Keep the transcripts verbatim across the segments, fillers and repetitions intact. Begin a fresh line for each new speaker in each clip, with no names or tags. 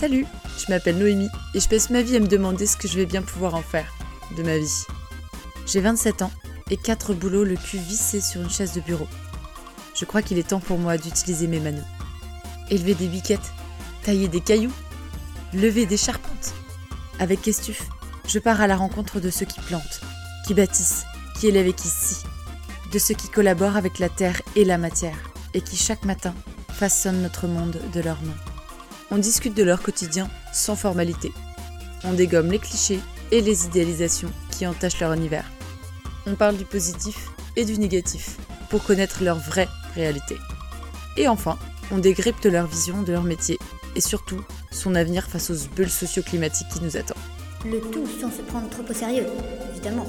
Salut, je m'appelle Noémie et je passe ma vie à me demander ce que je vais bien pouvoir en faire de ma vie. J'ai vingt-sept ans et quatre boulots le cul vissé sur une chaise de bureau. Je crois qu'il est temps pour moi d'utiliser mes manos. Élever des biquettes, tailler des cailloux, lever des charpentes. Avec Kestuf, je pars à la rencontre de ceux qui plantent, qui bâtissent, qui élèvent et qui scient, de ceux qui collaborent avec la terre et la matière et qui chaque matin façonnent notre monde de leurs mains. On discute de leur quotidien sans formalité. On dégomme les clichés et les idéalisations qui entachent leur univers. On parle du positif et du négatif pour connaître leur vraie réalité. Et enfin, on décrypte leur vision de leur métier et surtout son avenir face aux bulles socio-climatiques qui nous attendent.
Le tout sans se prendre trop au sérieux, évidemment.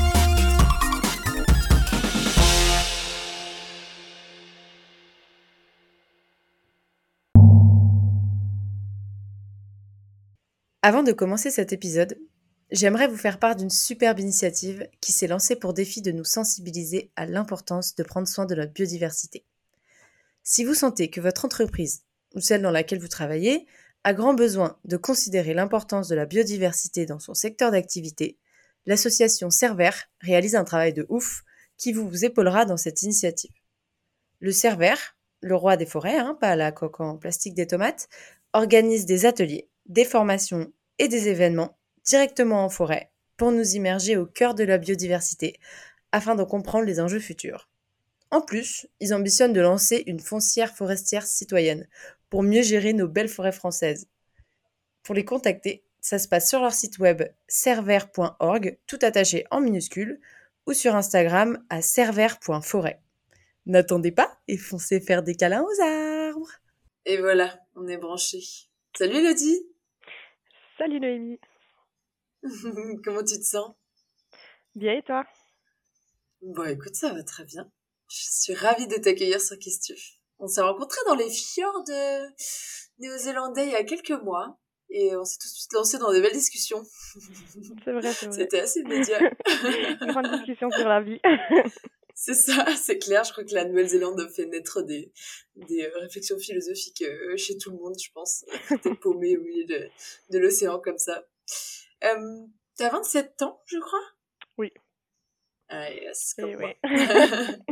Avant de commencer cet épisode, j'aimerais vous faire part d'une superbe initiative qui s'est lancée pour défi de nous sensibiliser à l'importance de prendre soin de notre biodiversité. Si vous sentez que votre entreprise, ou celle dans laquelle vous travaillez, a grand besoin de considérer l'importance de la biodiversité dans son secteur d'activité, l'association Cerver réalise un travail de ouf qui vous épaulera dans cette initiative. Le Cerver, le roi des forêts, hein, pas la coque en plastique des tomates, organise des ateliers, des formations et des événements directement en forêt pour nous immerger au cœur de la biodiversité afin d'en comprendre les enjeux futurs. En plus, ils ambitionnent de lancer une foncière forestière citoyenne pour mieux gérer nos belles forêts françaises. Pour les contacter, ça se passe sur leur site web cerver point org, tout attaché en minuscules, ou sur Instagram à cerver point forêt. N'attendez pas et foncez faire des câlins aux arbres. Et voilà, on est branchés. Salut Elodie.
Salut Noémie.
Comment tu te sens?
Bien et toi?
Bon écoute, ça va très bien. Je suis ravie de t'accueillir sur Kestuf. On s'est rencontrés dans les fjords néo-zélandais il y a quelques mois et on s'est tout de suite lancé dans de belles discussions.
C'est vrai, c'est vrai.
C'était assez immédiat.
Une grande discussion sur la vie.
C'est ça, c'est clair. Je crois que la Nouvelle-Zélande a fait naître des, des réflexions philosophiques chez tout le monde, je pense. T'es paumé au milieu de, de l'océan comme ça. Euh, t'as vingt-sept ans, je crois?
Oui.
Ah yes, comme
Et
moi.
oui.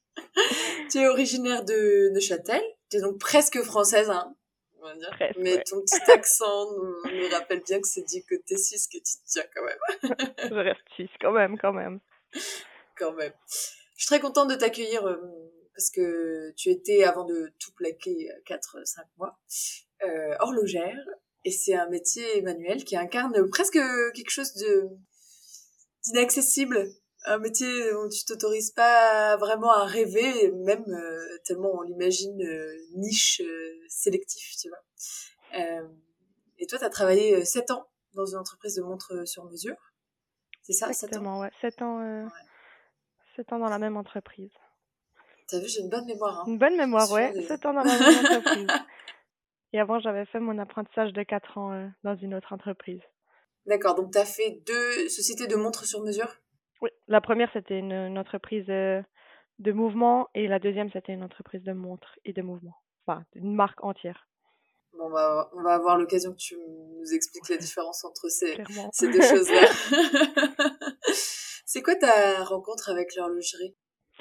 Tu es originaire de Neuchâtel. Tu es donc presque française, hein, on va dire.
Presque,
Mais
ouais.
ton petit accent nous, nous rappelle bien que c'est du côté suisse que tu te tiens quand même.
Je reste suisse quand même, quand même.
Quand même. Je suis très contente de t'accueillir euh, parce que tu étais, avant de tout plaquer, quatre cinq mois, euh, horlogère. Et c'est un métier manuel qui incarne presque quelque chose de d'inaccessible. Un métier où tu t'autorises pas vraiment à rêver, même euh, tellement on l'imagine euh, niche, euh, sélectif, tu vois. Euh, et toi, tu as travaillé euh, sept ans dans une entreprise de montres sur mesure. C'est ça, sept ans?
Exactement, ouais. sept ans, euh,
Ouais.
sept ans dans la même entreprise.
T'as vu, j'ai une bonne mémoire. Hein.
Une bonne mémoire, ouais.
Des...
sept ans dans la même entreprise. Et avant, j'avais fait mon apprentissage de quatre ans euh, dans une autre entreprise.
D'accord, donc tu as fait deux sociétés de montres sur mesure?
Oui, la première, c'était une, une entreprise euh, de mouvement et la deuxième, c'était une entreprise de montres et de mouvement. Enfin, une marque entière.
Bon, bah, on va avoir l'occasion que tu nous expliques la différence entre ces, ces deux
Clairement.
choses-là. C'est quoi ta rencontre avec l'horlogerie?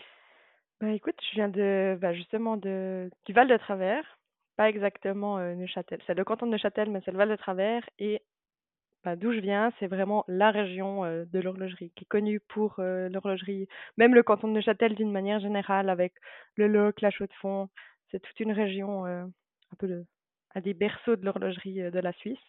Bah écoute, je viens de, bah justement de, du Val de Travers, pas exactement euh, Neuchâtel. C'est le canton de Neuchâtel, mais c'est le Val de Travers. Et bah, d'où je viens, c'est vraiment la région euh, de l'horlogerie, qui est connue pour euh, l'horlogerie. Même le canton de Neuchâtel, d'une manière générale, avec le Loc, la Chaux-de-Fonds, c'est toute une région, euh, un peu le, un des berceaux de l'horlogerie euh, de la Suisse.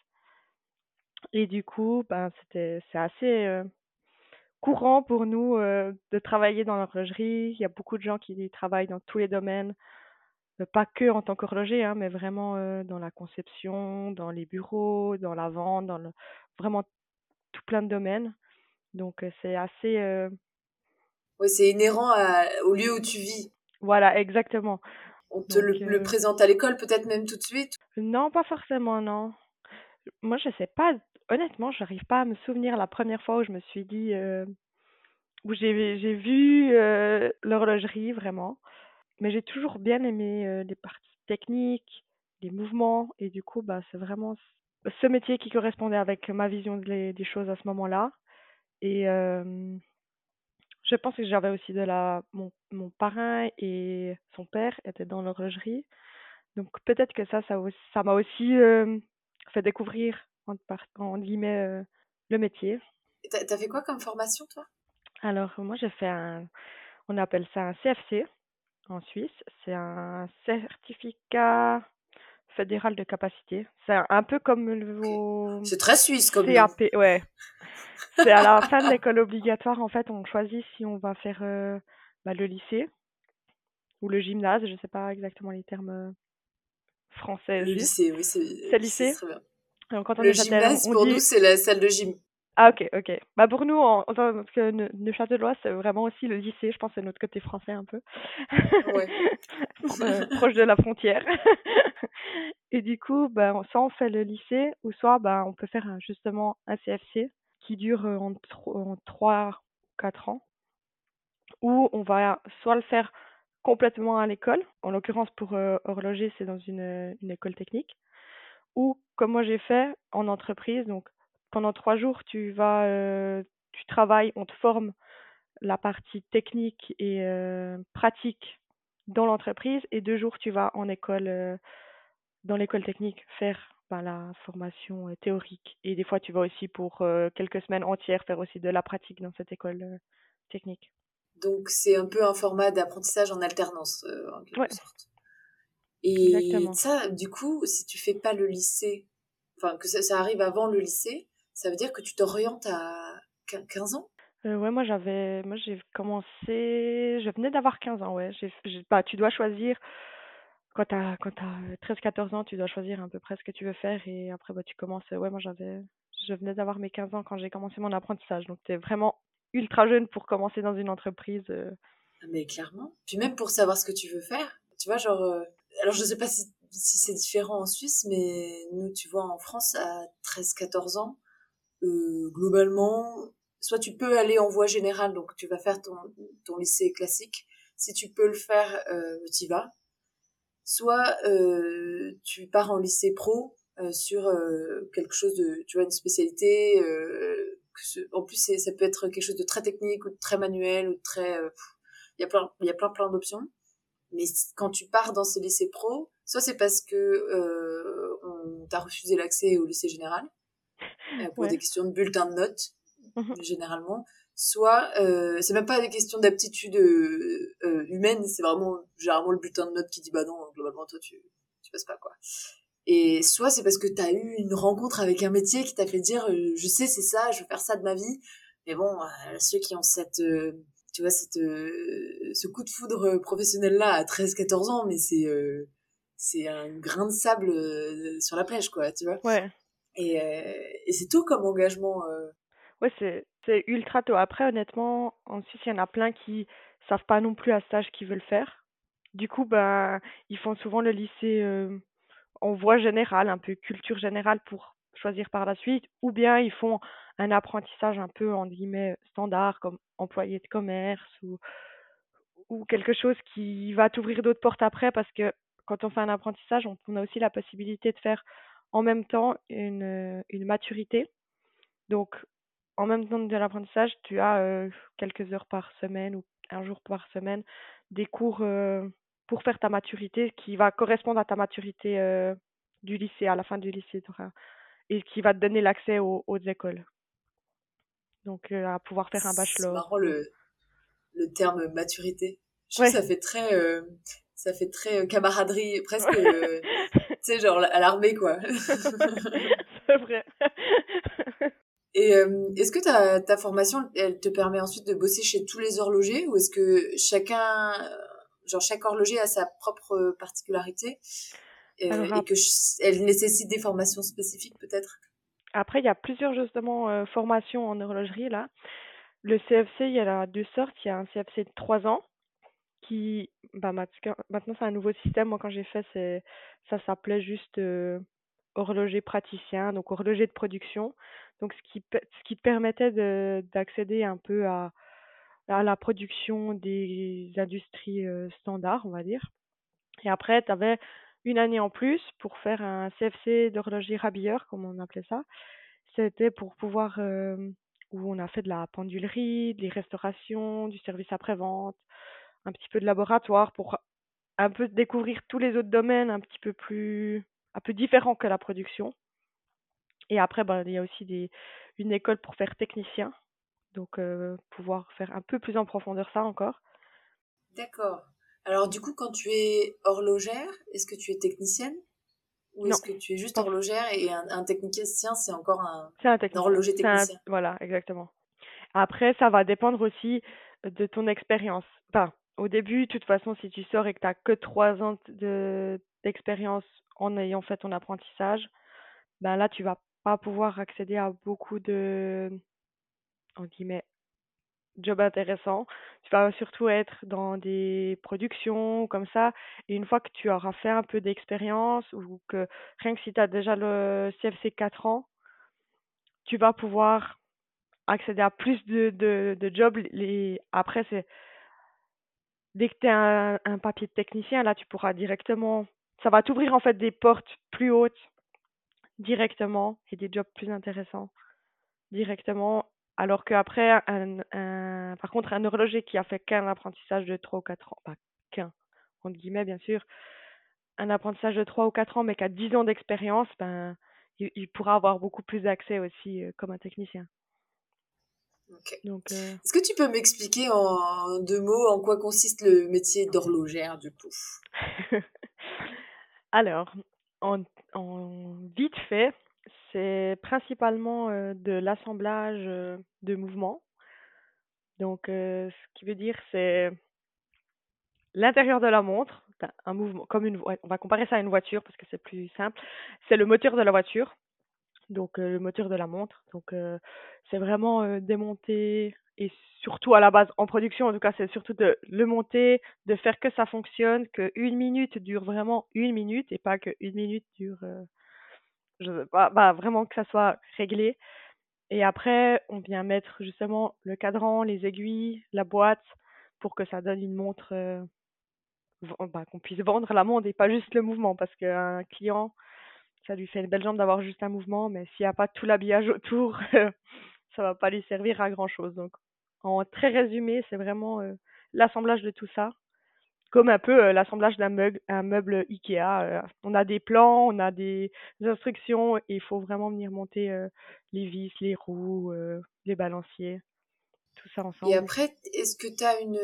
Et du coup, ben c'était, c'est assez euh, courant pour nous euh, de travailler dans l'horlogerie. Il y a beaucoup de gens qui y travaillent dans tous les domaines, euh, pas que en tant qu'horloger, hein, mais vraiment euh, dans la conception, dans les bureaux, dans la vente, dans le, vraiment tout plein de domaines. Donc euh, c'est assez... euh,
Oui, c'est inhérent à, au lieu où tu vis.
Voilà, exactement.
On te
Donc,
le, le
euh,
présente à l'école, peut-être même tout de suite.
non, pas forcément, non. Moi, je sais pas, honnêtement, j'arrive pas à me souvenir la première fois où je me suis dit, euh, où j'ai j'ai vu euh, l'horlogerie vraiment. Mais j'ai toujours bien aimé euh, les parties techniques, les mouvements. Et du coup, bah, c'est vraiment c- ce métier qui correspondait avec ma vision des, des choses à ce moment-là. Et euh, je pense que j'avais aussi de la... Mon, mon parrain et son père étaient dans l'horlogerie. Donc peut-être que ça, ça aussi- ça m'a aussi euh, fait découvrir, en, par- en guillemets, euh, le métier.
Et T'as, t'as fait quoi comme formation, toi?
Alors moi, j'ai fait un... On appelle ça un C F C en Suisse. C'est un certificat fédéral de capacité. C'est un, un peu comme le-
Ok.
vos
C'est très suisse comme nom.
C A P. Ouais. C'est à la fin de l'école obligatoire, en fait, on choisit si on va faire euh, bah, le lycée ou le gymnase. Je sais pas exactement les termes euh, français
Le
justes.
lycée, oui, c'est,
C'est
le lycée,
lycée.
c'est très bien.
Donc, quand on
Le
est Châtel, on,
gymnase,
on
pour nous,
dit
c'est la salle de gym.
ah, ok, ok. Bah pour nous, en, en tant que Ne- Neuchâtelois, c'est vraiment aussi le lycée. Je pense que c'est notre côté français un peu.
Ouais.
Euh, proche de la frontière. Et du coup, bah, on- soit on fait le lycée, ou soit bah, on peut faire un- justement un C F C qui dure euh, en, tro- en trois quatre ans, où on va soit le faire complètement à l'école, en l'occurrence pour euh, horloger, c'est dans une, une école technique, ou comme moi j'ai fait en entreprise, donc pendant trois jours, tu vas, euh, tu travailles, on te forme la partie technique et euh, pratique dans l'entreprise, et deux jours, tu vas en école, euh, dans l'école technique, faire ben, la formation euh, théorique. Et des fois, tu vas aussi pour euh, quelques semaines entières faire aussi de la pratique dans cette école euh, technique.
Donc, c'est un peu un format d'apprentissage en alternance, euh, en
Ouais,
quelque sorte. Et
exactement.
ça, du coup, si tu fais pas le lycée, enfin, que ça, ça arrive avant le lycée, ça veut dire que tu t'orientes à quin- quinze ans?
Euh, ouais, moi j'avais, moi j'ai commencé, je venais d'avoir quinze ans, ouais. J'ai, j'ai, bah, tu dois choisir, quand t'as, quand t'as treize quatorze ans, tu dois choisir à peu près ce que tu veux faire, et après, bah, tu commences, ouais, moi j'avais, je venais d'avoir mes quinze ans quand j'ai commencé mon apprentissage, donc t'es vraiment ultra jeune pour commencer dans une entreprise. euh.
Ah, mais clairement. Puis même pour savoir ce que tu veux faire, tu vois, genre... euh, alors, je sais pas si, si c'est différent en Suisse, mais nous, tu vois, en France, à treize quatorze ans, euh, globalement, soit tu peux aller en voie générale, donc tu vas faire ton, ton lycée classique. Si tu peux le faire, euh, tu y vas. Soit euh, tu pars en lycée pro euh, sur euh, quelque chose de, tu vois, une spécialité. Euh, que ce- en plus, c'est- ça peut être quelque chose de très technique ou de très manuel ou de très. euh, Il y a plein, il y a plein, plein d'options. Mais quand tu pars dans ce lycée pro, soit c'est parce que euh, on t'a refusé l'accès au lycée général euh, pour
Ouais.
des questions de bulletin de notes
Mhm.
généralement, soit euh, c'est même pas des questions d'aptitude euh, euh, humaine, c'est vraiment généralement le bulletin de notes qui dit bah non, globalement toi tu tu passes pas quoi. Et soit c'est parce que t'as eu une rencontre avec un métier qui t'a fait dire euh, je sais c'est ça, je veux faire ça de ma vie. Mais bon, euh, ceux qui ont cette euh, tu vois cette euh, ce coup de foudre professionnel là à treize quatorze ans, mais c'est euh, c'est un grain de sable euh, sur la plage quoi, tu vois.
Ouais.
Et, euh, et c'est tout comme engagement. euh,
Ouais, c'est c'est ultra tôt. Après, honnêtement, en Suisse, il y en a plein qui savent pas non plus à cet âge qu'ils veulent faire. Du coup, ben, ils font souvent le lycée euh, en voie générale, un peu culture générale pour choisir par la suite, ou bien ils font un apprentissage un peu, en guillemets, standard, comme employé de commerce, ou, ou quelque chose qui va t'ouvrir d'autres portes après, parce que quand on fait un apprentissage, on, on a aussi la possibilité de faire en même temps une, une maturité. Donc, en même temps de l'apprentissage, tu as euh, quelques heures par semaine ou un jour par semaine des cours euh, pour faire ta maturité qui va correspondre à ta maturité euh, du lycée, à la fin du lycée, tu auras- et qui va te donner l'accès aux, aux écoles. Donc, euh, à pouvoir faire un
c'est
bachelor
marrant
ou...
le, le terme maturité. Je trouve que
Ouais,
ça fait très, euh, ça fait très euh, camaraderie, presque, euh, tu sais, genre à l'armée, quoi.
c'est vrai.
Et euh, est-ce que ta, ta formation, elle te permet ensuite de bosser chez tous les horlogers ou est-ce que chacun, euh, genre chaque horloger a sa propre particularité euh,
Alors,
et
ap-
que ch- elle nécessite des formations spécifiques peut-être?
après, il y a plusieurs justement euh, formations en horlogerie là. Le C F C, il y en a deux sortes. Il y a un C F C de trois ans qui, bah, mat- maintenant c'est un nouveau système. Moi, quand j'ai fait, c'est, ça s'appelait juste euh, horloger praticien, donc horloger de production. Donc, ce qui, pe- ce qui te permettait de, d'accéder un peu à, à la production des industries euh, standards, on va dire. Et après, tu avais une année en plus pour faire un C F C d'horloger rabilleur, comme on appelait ça. C'était pour pouvoir, euh, où on a fait de la pendulerie, des restaurations, du service après-vente, un petit peu de laboratoire pour un peu découvrir tous les autres domaines un petit peu plus, un peu différents que la production. Et après, ben, il y a aussi des, une école pour faire technicien, donc euh, pouvoir faire un peu plus en profondeur ça encore.
D'accord. Alors du coup, quand tu es horlogère, est-ce que tu es technicienne ou
Non,
est-ce que tu es juste
pas-
horlogère et un, un technicien, c'est encore un,
c'est un
un
technicien.
horloger
C'est un,
technicien?
voilà, exactement. Après, ça va dépendre aussi de ton expérience. Enfin, au début, de toute façon, si tu sors et que tu n'as que trois ans de, d'expérience en ayant fait ton apprentissage, ben là, tu vas pas pouvoir accéder à beaucoup de, en guillemets, jobs intéressants. Tu vas surtout être dans des productions comme ça. Et une fois que tu auras fait un peu d'expérience ou que rien que si tu as déjà le C F C quatre ans, tu vas pouvoir accéder à plus de, de, de jobs. Les... Après, c'est dès que tu as un, un papier de technicien, là, tu pourras directement. Ça va t'ouvrir en fait des portes plus hautes directement et des jobs plus intéressants directement. Alors qu'après, un, un, par contre, un horloger qui a fait qu'un apprentissage de trois ou quatre ans, pas qu'un, entre guillemets, bien sûr, un apprentissage de trois ou quatre ans, mais qui a dix ans d'expérience, ben, il, il pourra avoir beaucoup plus d'accès aussi euh, comme un technicien.
Ok.
Donc, euh,
Est-ce que tu peux m'expliquer en deux mots en quoi consiste le métier d'horlogère du coup?
alors, en, en vite fait, c'est principalement euh, de l'assemblage euh, de mouvements. Donc, euh, ce qui veut dire, c'est l'intérieur de la montre, t'as un mouvement, comme une, ouais, on va comparer ça à une voiture parce que c'est plus simple. C'est le moteur de la voiture, donc euh, le moteur de la montre. Donc, euh, c'est vraiment euh, démonter et surtout à la base en production, en tout cas, c'est surtout de le monter, de faire que ça fonctionne, que une minute dure vraiment une minute et pas que une minute dure, euh, je sais pas, bah, vraiment que ça soit réglé. Et après, on vient mettre justement le cadran, les aiguilles, la boîte pour que ça donne une montre, euh, v- bah, qu'on puisse vendre la montre et pas juste le mouvement parce qu'un client, ça lui fait une belle jambe d'avoir juste un mouvement, mais s'il n'y a pas tout l'habillage autour, ça va pas lui servir à grand chose. Donc, en très résumé, c'est vraiment euh, l'assemblage de tout ça, comme un peu euh, l'assemblage d'un meuble, un meuble Ikea. Euh, on a des plans, on a des, des instructions, et il faut vraiment venir monter euh, les vis, les roues, euh, les balanciers, tout ça
Et
ensemble.
après, est-ce que tu as une...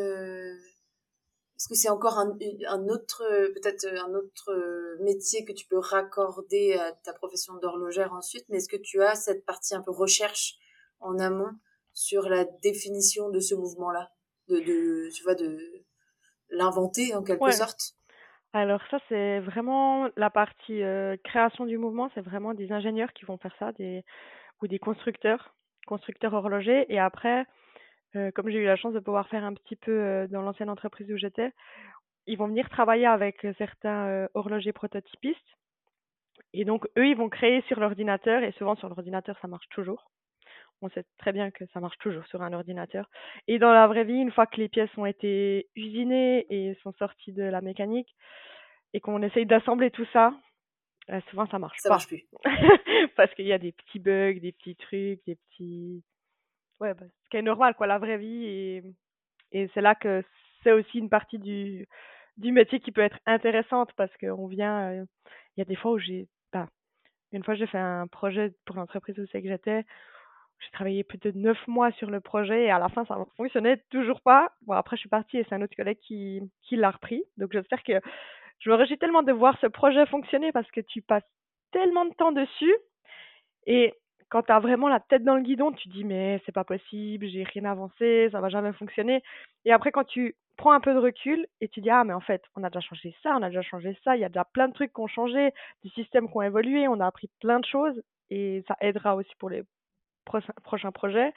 Est-ce que c'est encore un, un autre, peut-être un autre métier que tu peux raccorder à ta profession d'horlogère ensuite, mais est-ce que tu as cette partie un peu recherche en amont sur la définition de ce mouvement-là, de, de, tu vois, de l'inventer en quelque
Ouais.
sorte?
Alors ça, c'est vraiment la partie euh, création du mouvement. C'est vraiment des ingénieurs qui vont faire ça, des ou des constructeurs, constructeurs horlogers. Et après, euh, comme j'ai eu la chance de pouvoir faire un petit peu euh, dans l'ancienne entreprise où j'étais, ils vont venir travailler avec euh, certains euh, horlogers prototypistes. Et donc, eux, ils vont créer sur l'ordinateur. Et souvent, sur l'ordinateur, ça marche toujours. On sait très bien que ça marche toujours sur un ordinateur. Et dans la vraie vie, une fois que les pièces ont été usinées et sont sorties de la mécanique, et qu'on essaye d'assembler tout ça, euh, souvent ça marche
Ça
pas.
marche plus.
Parce qu'il y a des petits bugs, des petits trucs, des petits... Ouais, bah, ce qui est normal, quoi, la vraie vie. Et, et c'est là que c'est aussi une partie du, du métier qui peut être intéressante parce qu'on vient... euh, Il y a des fois où j'ai... Bah, une fois, j'ai fait un projet pour l'entreprise où c'est que j'étais. J'ai travaillé plus de neuf mois sur le projet et à la fin, ça ne fonctionnait toujours pas. Bon, après, je suis partie et c'est un autre collègue qui, qui l'a repris. Donc, j'espère que je me réjouis tellement de voir ce projet fonctionner parce que tu passes tellement de temps dessus et quand tu as vraiment la tête dans le guidon, tu te dis mais c'est pas possible, j'ai rien avancé, ça va jamais fonctionner. Et après, quand tu prends un peu de recul et tu dis ah mais en fait, on a déjà changé ça, on a déjà changé ça, il y a déjà plein de trucs qui ont changé, des systèmes qui ont évolué, on a appris plein de choses et ça aidera aussi pour les prochains prochains projets.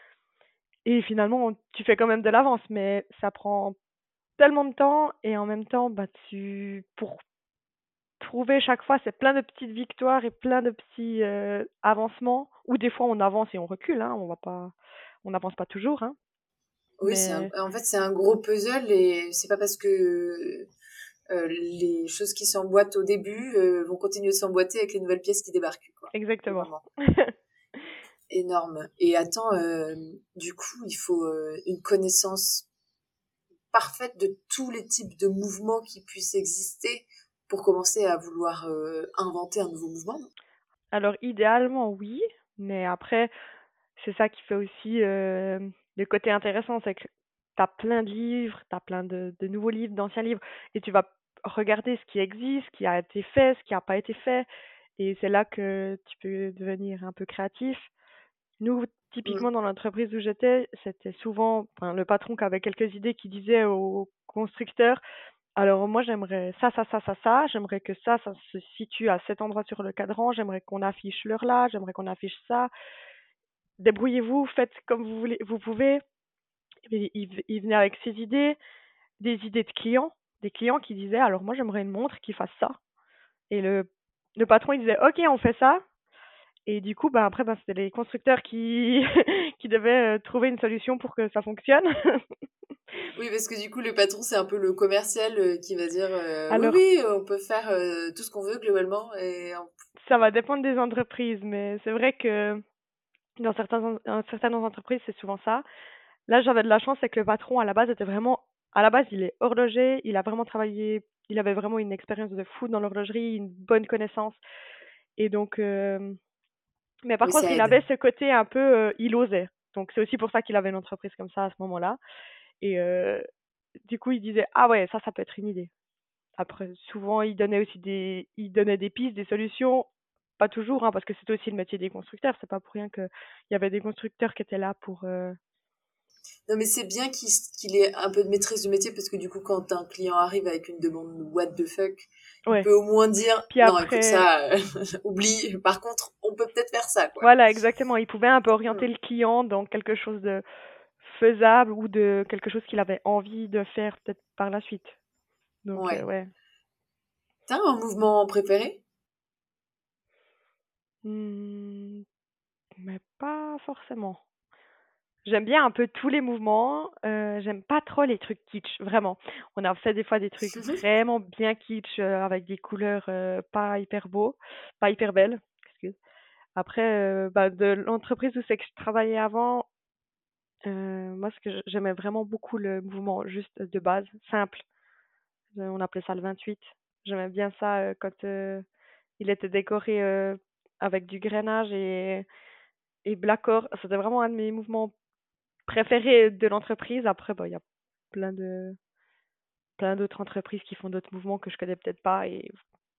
Et finalement, on- tu fais quand même de l'avance, mais ça prend tellement de temps et en même temps, bah tu pour trouver chaque fois, c'est plein de petites victoires et plein de petits euh, avancements. Ou des fois, on avance et on recule. Hein, on va pas, on n'avance pas toujours. Hein,
Oui, c'est un-
mais
en fait, c'est un gros puzzle et c'est pas parce que euh, les choses qui s'emboîtent au début euh, vont continuer de s'emboîter avec les nouvelles pièces qui débarquent, quoi.
Exactement.
Énorme. Et attends, euh, du coup, il faut euh, une connaissance parfaite de tous les types de mouvements qui puissent exister pour commencer à vouloir euh, inventer un nouveau mouvement.
Alors, idéalement, oui, mais après, c'est ça qui fait aussi euh, le côté intéressant, c'est que tu as plein de livres, tu as plein de, de nouveaux livres, d'anciens livres, et tu vas regarder ce qui existe, ce qui a été fait, ce qui n'a pas été fait, et c'est là que tu peux devenir un peu créatif. Nous, typiquement,
Mm.
dans l'entreprise où j'étais, c'était souvent enfin, le patron qui avait quelques idées qui disait aux constructeurs, alors moi j'aimerais ça, ça, ça, ça, ça, j'aimerais que ça, ça se situe à cet endroit sur le cadran, j'aimerais qu'on affiche l'heure là, j'aimerais qu'on affiche ça. Débrouillez-vous, faites comme vous voulez, vous pouvez. Et il, il venait avec ses idées, des idées de clients, des clients qui disaient, alors moi j'aimerais une montre qui fasse ça. Et le, le patron il disait, ok, on fait ça. Et du coup, bah, après, bah, c'était les constructeurs qui, qui devaient euh, trouver une solution pour que ça fonctionne.
Oui, parce que du coup, le patron, c'est un peu le commercial euh, qui va dire euh, oui,
Alors,
oui, on peut faire euh, tout ce qu'on veut globalement. Et on...
ça va dépendre des entreprises, mais c'est vrai que dans certains, en- certaines entreprises, c'est souvent ça. Là, j'avais de la chance, c'est que le patron, à la base, était vraiment. À la base, il est horloger, il a vraiment travaillé, il avait vraiment une expérience de fou dans l'horlogerie, une bonne connaissance. Et donc, euh, mais par
Oui,
contre,
ça
il
aide.
avait ce côté un peu, euh, il osait. Donc, c'est aussi pour ça qu'il avait une entreprise comme ça à ce moment-là. Et euh, du coup, il disait, ah ouais, ça, ça peut être une idée. Après, souvent, il donnait aussi des, il donnait des pistes, des solutions. Pas toujours, hein, parce que c'est aussi le métier des constructeurs. C'est pas pour rien qu'il y avait des constructeurs qui étaient là pour. euh,
Non, mais c'est bien qu'il qu'il ait un peu de maîtrise du métier parce que du coup, quand un client arrive avec une demande what the fuck, il
Ouais.
peut au moins dire
Puis
non, écoute,
après,
ça, euh, oublie. Par contre, on peut peut-être faire ça, quoi.
voilà, exactement. Il pouvait un peu orienter
Mm.
le client dans quelque chose de faisable ou de quelque chose qu'il avait envie de faire peut-être par la suite. Donc, euh,
Ouais.
ouais.
T'as un mouvement préféré?
Hmm, mais pas forcément. J'aime bien un peu tous les mouvements. Euh, j'aime pas trop les trucs kitsch, vraiment. On a fait des fois des trucs vraiment bien kitsch euh, avec des couleurs euh, pas hyper beaux, pas hyper belles. Excuse. Après, euh, bah, de l'entreprise où c'est que je travaillais avant, euh, moi, ce que j- j'aimais vraiment beaucoup le mouvement juste de base, simple. Euh, On appelait ça le vingt-huit. J'aimais bien ça euh, quand euh, il était décoré euh, avec du grainage et, et Blackcore. C'était vraiment un de mes mouvements préférés de l'entreprise. Après, bah, il y a plein de plein d'autres entreprises qui font d'autres mouvements que je connais peut-être pas. Et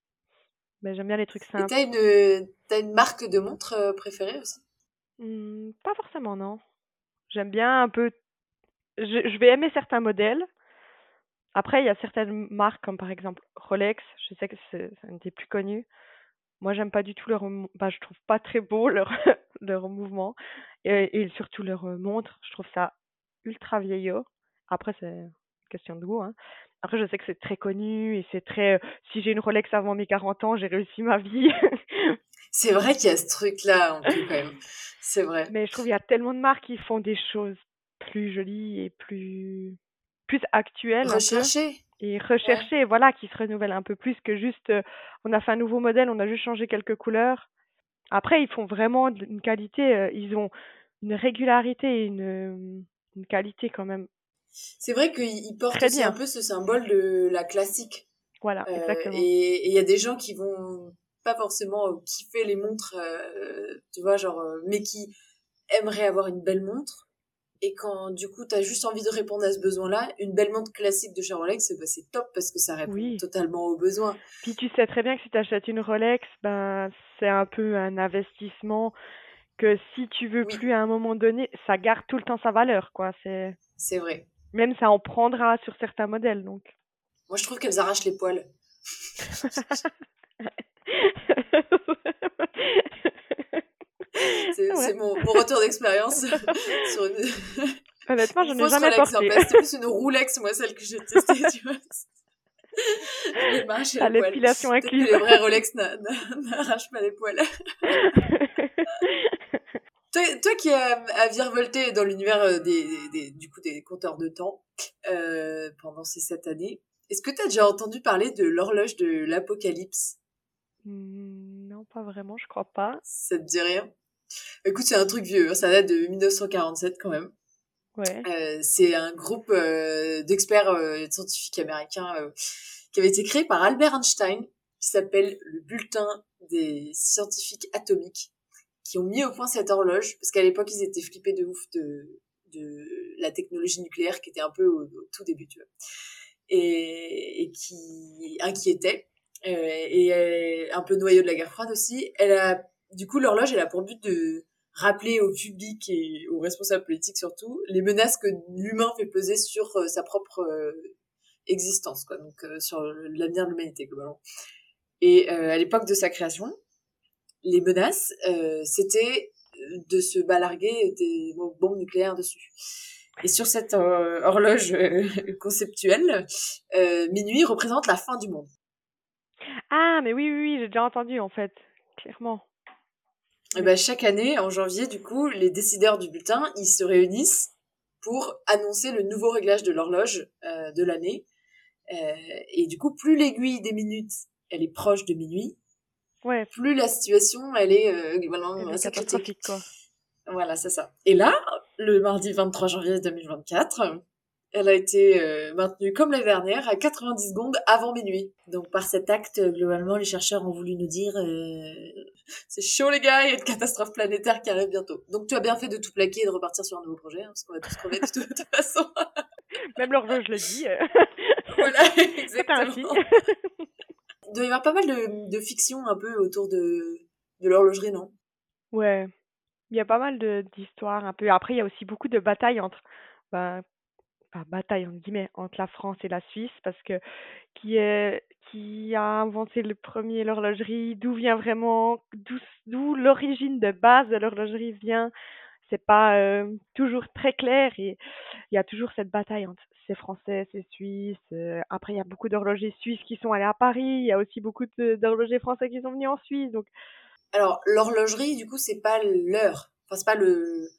mais j'aime bien les trucs
Et
simples.
t'as une, t'as une marque de montre euh, préférée aussi?
Hmm, pas forcément, non. J'aime bien un peu. Je, je vais aimer certains modèles. Après, il y a certaines marques, comme par exemple Rolex. Je sais que c'est c'est une des plus connues. Moi, j'aime pas du tout leur. mou- Bah, je trouve pas très beau leur leur mouvement et, et surtout leur euh, montre. Je trouve ça ultra vieillot. Après, c'est une question de goût, hein. Après, je sais que c'est très connu et c'est très. euh, si j'ai une Rolex avant mes quarante ans, j'ai réussi ma vie.
C'est vrai qu'il y a ce truc-là un peu quand même. C'est vrai.
Mais je trouve qu'il y a tellement de marques qui font des choses plus jolies et plus plus actuelles un peu
Recherché?
et
Ouais.
recherchées, voilà, qui se renouvellent un peu plus que juste euh, on a fait un nouveau modèle, on a juste changé quelques couleurs. Après, ils font vraiment de- une qualité, euh, ils ont une régularité et une, une qualité quand même
C'est vrai qu'il il porte
très
aussi un
bien.
peu ce symbole de la classique.
Voilà,
Euh,
exactement.
et il y a des gens qui vont pas forcément euh, kiffer les montres, euh, tu vois, genre, euh, mais qui aimeraient avoir une belle montre. Et quand du coup t'as juste envie de répondre à ce besoin-là, une belle montre classique de chez Rolex, bah, c'est top parce que ça répond
Oui.
totalement aux besoins.
Puis tu sais très bien que si tu achètes une Rolex, ben c'est un peu un investissement que si tu veux
Oui,
plus à un moment donné, ça garde tout le temps sa valeur, quoi. C'est
c'est vrai.
même ça en prendra sur certains modèles, donc.
Moi je trouve qu'elles arrachent les poils.
C'est
C'est,
vrai.
c'est mon, mon retour d'expérience sur une,
Honnêtement,
une
je n'ai
fausse
jamais
Rolex. En
porté.
fait, c'était plus une Rolex, moi, celle que j'ai testée, tu vois. Elle m'arrachait
À
les poils.
l'épilation
Peut-être que
incluse.
les vrais Rolex n'a- n'a- n'arrachent pas les poils. Toi, toi qui as, as virevolté dans l'univers euh, des, des, des- du coup, des compteurs de temps euh, pendant ces sept années, Est-ce que tu as déjà entendu parler de l'horloge de l'apocalypse?
Mmh, non, pas vraiment, je crois pas.
Ça te dit rien? Écoute, c'est un truc vieux, hein, ça date de dix-neuf cent quarante-sept quand même.
Ouais.
Euh, c'est un groupe euh, d'experts euh, scientifiques américains euh, qui avait été créé par Albert Einstein, qui s'appelle le Bulletin des scientifiques atomiques, qui ont mis au point cette horloge, parce qu'à l'époque, ils étaient flippés de ouf de, de la technologie nucléaire, qui était un peu au, au tout début, tu vois, et, et qui inquiétait, euh, et euh, un peu noyau de la guerre froide aussi. Elle a, du coup, l'horloge, elle a pour but de rappeler au public et aux responsables politiques surtout les menaces que l'humain fait peser sur euh, sa propre euh, existence, quoi, donc euh, sur l'avenir de l'humanité globalement. Et euh, à l'époque de sa création, les menaces, euh, c'était de se balarguer des bombes nucléaires dessus. Et sur cette euh, horloge euh, conceptuelle, euh, minuit représente la fin du monde.
Ah, mais oui, oui, oui, j'ai déjà entendu en fait, clairement.
Et ben, chaque année, en janvier, du coup, les décideurs du bulletin, ils se réunissent pour annoncer le nouveau réglage de l'horloge euh, de l'année. Euh, et du coup, plus l'aiguille des minutes, elle est proche de minuit,
Ouais,
plus la situation, elle est euh, vraiment
elle est
assez critique.
catastrophique, quoi.
Voilà, c'est ça. Et là, le mardi vingt-trois janvier deux mille vingt-quatre, elle a été euh, maintenue comme l'année dernière à quatre-vingt-dix secondes avant minuit. Donc par cet acte, globalement, les chercheurs ont voulu nous dire euh, c'est chaud les gars, il y a une catastrophe planétaire qui arrive bientôt. Donc tu as bien fait de tout plaquer et de repartir sur un nouveau projet, hein, parce qu'on va tous crever de toute, de toute façon.
Même l'horloge le dit. euh.
Voilà,
C'est ainsi.
exactement. Il doit y avoir pas mal de, de fiction un peu autour de, de l'horlogerie, non?
Ouais, il y a pas mal de d'histoires un peu. Après, il y a aussi beaucoup de batailles entre, bah, enfin, batailles entre guillemets, entre la France et la Suisse, parce que qui est qui a inventé le premier l'horlogerie, d'où vient vraiment, d'où d'où l'origine de base de l'horlogerie vient, c'est pas euh, toujours très clair et il y a toujours cette bataille entre c'est français, c'est suisse. euh, après, il y a beaucoup d'horlogers suisses qui sont allés à Paris. Il y a aussi beaucoup de- d'horlogers français qui sont venus en Suisse. Donc,
Alors, l'horlogerie, du coup, c'est pas l'heure. Enfin, c'est pas le,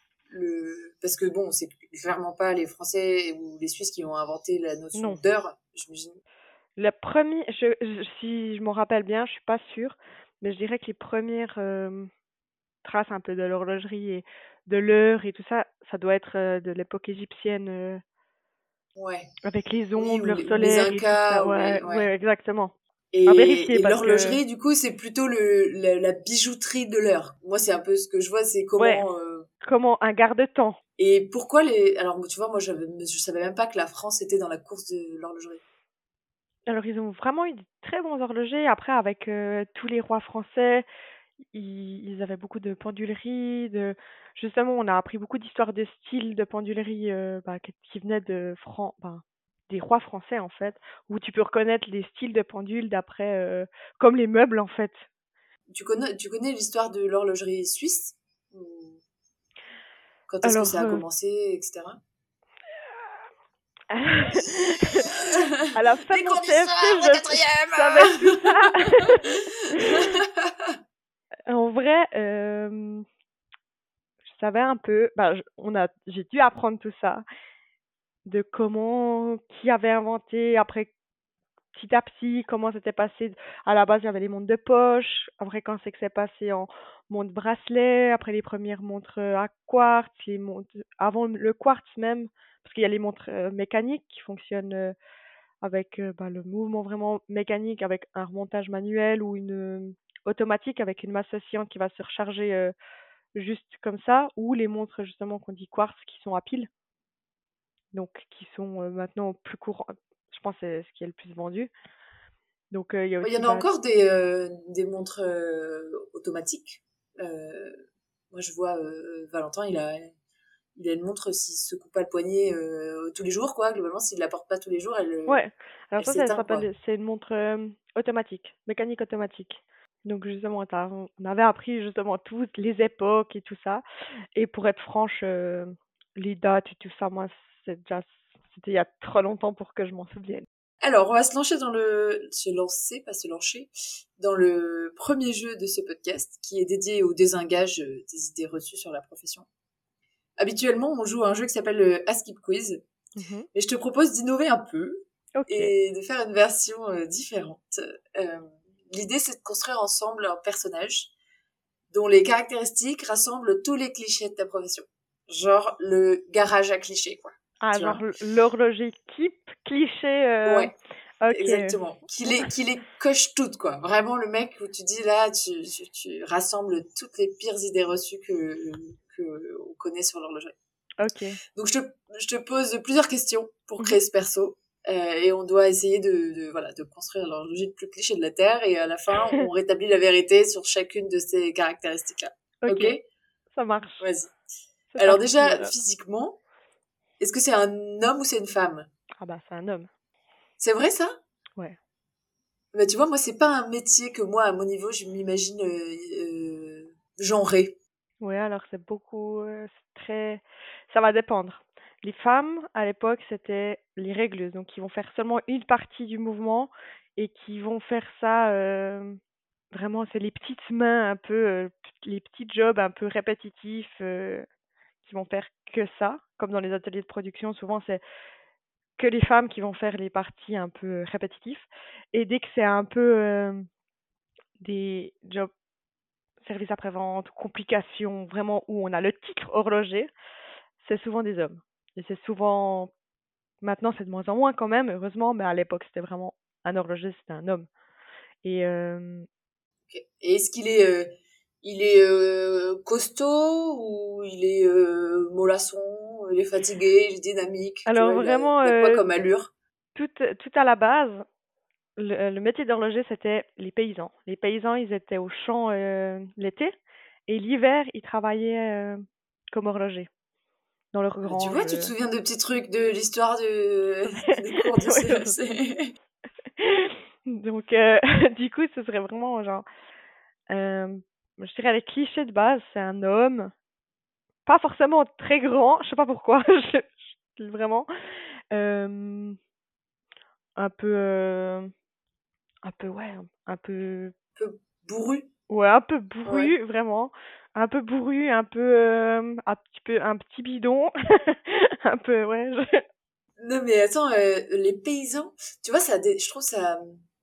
le, parce que bon, c'est clairement pas les Français ou les Suisses qui ont inventé la notion
non.
d'heure, j'imagine.
Le premier, je, je- si je m'en rappelle bien, je suis pas sûre, mais je dirais que les premières euh, traces un peu de l'horlogerie et de l'heure et tout ça, ça doit être euh, de l'époque égyptienne, euh,
Ouais.
avec les
Oui,
ombres,
ou
l'heure
les, ou les
solaire et tout
Incas,
ça.
ou les,
Ouais,
ouais.
ouais, exactement. À vérifier
Et, et
parce que,
l'horlogerie, du coup, c'est plutôt le, la, la bijouterie de l'heure. Moi, c'est un peu ce que je vois, c'est
ouais,
comment, euh,
comment un garde-temps.
et pourquoi les, alors, tu vois, moi, j'avais, je savais même pas que la France était dans la course de l'horlogerie.
Alors, ils ont vraiment eu de très bons horlogers. Après, avec euh, tous les rois français, ils, ils avaient beaucoup de penduleries. De... Justement, on a appris beaucoup d'histoires de styles de pendulerie euh, bah, qui, qui venaient de Fran... ben, des rois français, en fait, où tu peux reconnaître les styles de pendules d'après, euh, comme les meubles, en fait.
Tu connais, tu connais l'histoire de l'horlogerie suisse? Ou quand est-ce que
Alors,
ça a
euh,
commencé, et cetera.
à la fin
Les
de mon
conditions,
C F C,
la
je, je savais tout
quatrième.
ça. En vrai, euh, je savais un peu. Bah, je- on a, j'ai dû apprendre tout ça, de comment, qui avait inventé, après petit à petit, comment c'était passé. À la base, il y avait les montres de poche. Après, quand c'est que c'est passé en montre bracelet. Après, les premières montres euh, à quartz, les montres avant le quartz même, parce qu'il y a les montres euh, mécaniques qui fonctionnent euh, avec euh, bah, le mouvement vraiment mécanique, avec un remontage manuel ou une euh, automatique avec une masse oscillante qui va se recharger euh, juste comme ça, ou les montres justement qu'on dit quartz qui sont à pile, donc qui sont euh, maintenant plus courants. Je pense que c'est ce qui est le plus vendu. Donc euh, il y a
Il y
aussi
en a
bah
encore des, euh, des montres euh, automatiques. Euh, moi, je vois euh, Valentin, il a, il a une montre s'il se coupe pas le poignet euh, tous les jours, quoi. Globalement, s'il la porte pas tous les jours, elle, euh,
ouais. Alors
elle
ça, ça
s'éteint, quoi.
s'appelle c'est une montre euh, automatique, mécanique automatique. Donc justement, t'as- on avait appris justement toutes les époques et tout ça. Et pour être franche, euh, les dates et tout ça, moi, c'est déjà, c'était il y a trop longtemps pour que je m'en souvienne.
Alors, on va se lancer dans le, se lancer, pas se lancer, dans le premier jeu de ce podcast, qui est dédié au désengage euh, des idées reçues sur la profession. Habituellement, on joue à un jeu qui s'appelle le Ask It Quiz,
Mhm.
mais je te propose d'innover un peu
OK.
et de faire une version euh, différente. Euh, l'idée, c'est de construire ensemble un personnage dont les caractéristiques rassemblent tous les clichés de ta profession. Genre le garage à clichés, quoi.
Ah,
Tu
genre
vois?
l- l'horloger type, cliché. euh,
Ouais,
Ok.
exactement. Qu'il les, qu'il les coche toutes, quoi. Vraiment le mec où tu dis là, tu, tu, tu rassembles toutes les pires idées reçues que, que on connaît sur l'horlogerie.
Ok.
Donc je te, je te pose plusieurs questions pour
Mhm.
créer ce perso. Euh, et on doit essayer de, de, voilà, de construire l'horloger le plus cliché de la Terre. Et à la fin, on rétablit la vérité sur chacune de ces caractéristiques-là.
Ok,
Ok?
ça marche.
Vas-y.
C'est
Alors
parti
déjà,
alors.
physiquement, est-ce que c'est un homme ou c'est une femme?
Ah bah c'est un homme.
C'est vrai ça?
Ouais.
Bah tu vois, moi c'est pas un métier que moi à mon niveau je m'imagine euh, euh, genré.
Ouais, alors c'est beaucoup, euh, c'est très, ça va dépendre. Les femmes, à l'époque, c'était les régleuses, donc qui vont faire seulement une partie du mouvement et qui vont faire ça, euh, vraiment, c'est les petites mains un peu, euh, p- les petits jobs un peu répétitifs, euh, qui vont faire que ça. Comme dans les ateliers de production, souvent c'est que les femmes qui vont faire les parties un peu répétitifs. Et dès que c'est un peu euh, des jobs service après-vente, complications, vraiment où on a le titre horloger, c'est souvent des hommes. Et c'est souvent, maintenant c'est de moins en moins quand même, heureusement, mais à l'époque c'était vraiment un horloger, c'était un homme. Et euh,
Ok. Et est-ce qu'il est, euh, il est euh, costaud ou il est euh, mollasson, il est fatigué, il est dynamique, tu
alors
vois, il a,
vraiment,
il a quoi
euh,
comme allure?
tout, tout à la base, le, le métier d'horloger c'était les paysans. Les paysans, ils étaient au champ euh, l'été et l'hiver, ils travaillaient euh, comme horlogers dans leur
Ah, tu
grange.
vois, tu te
euh.
souviens de petits trucs de l'histoire de, des cours de
Ouais,
C E C.
donc, euh, du coup, ce serait vraiment genre, euh, je dirais les clichés de base, c'est un homme, pas forcément très grand, je sais pas pourquoi, je, je- vraiment, euh, un peu, euh, un peu, ouais, un peu,
Un peu bourru.
ouais, un peu
Ouais.
bourru, vraiment, un peu bourru, un peu, euh, un petit peu, un petit bidon, un peu, ouais, je-
Non mais attends, euh, les paysans, tu vois, ça, dé- je trouve ça,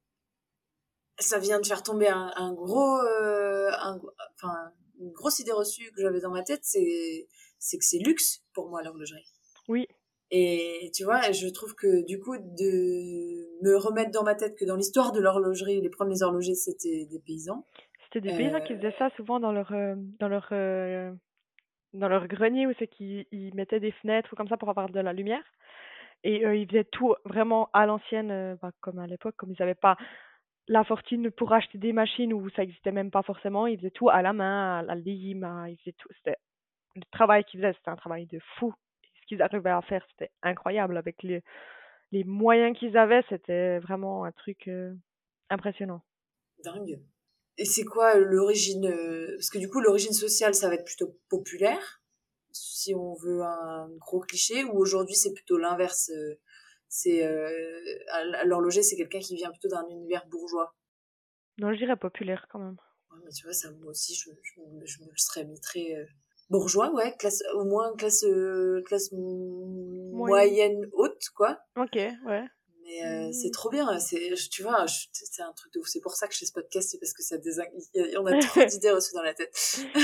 ça vient de faire tomber un, un gros, euh, un, enfin, une grosse idée reçue que j'avais dans ma tête, c'est, c'est que c'est luxe pour moi l'horlogerie.
oui,
Et tu vois, je trouve que du coup, de me remettre dans ma tête que dans l'histoire de l'horlogerie, les premiers horlogers c'était des paysans.
c'était des paysans
Euh,
qui faisaient ça souvent dans leur, euh, dans leur, euh, dans leur grenier où c'est qu'ils ils mettaient des fenêtres ou comme ça pour avoir de la lumière. Et euh, ils faisaient tout vraiment à l'ancienne, euh, bah, comme à l'époque, comme ils n'avaient pas la fortune pour acheter des machines où ça existait même pas forcément, ils faisaient tout à la main, à la lime, à- ils faisaient tout. C'était le travail qu'ils faisaient, c'était un travail de fou. Et ce qu'ils arrivaient à faire, c'était incroyable avec les, les moyens qu'ils avaient, c'était vraiment un truc euh, impressionnant.
dingue. Et c'est quoi l'origine euh, parce que du coup, l'origine sociale, ça va être plutôt populaire, si on veut un gros cliché, ou aujourd'hui c'est plutôt l'inverse. euh, c'est euh, l'horloger, c'est quelqu'un qui vient plutôt d'un univers bourgeois.
Non, je dirais populaire quand même.
Ouais, mais tu vois, ça, moi aussi, je, je, me- je me le serais mis très euh, bourgeois, ouais, classe, au moins classe, euh, classe m-
Moyenne.
moyenne haute, quoi.
Ok, ouais.
Mais euh, c'est
Mm.
trop bien, c'est, je- tu vois, je- c'est un truc de ouf. C'est pour ça que je fais ce podcast, c'est parce que ça désin... il y a- on a trop d'idées reçues dans la tête.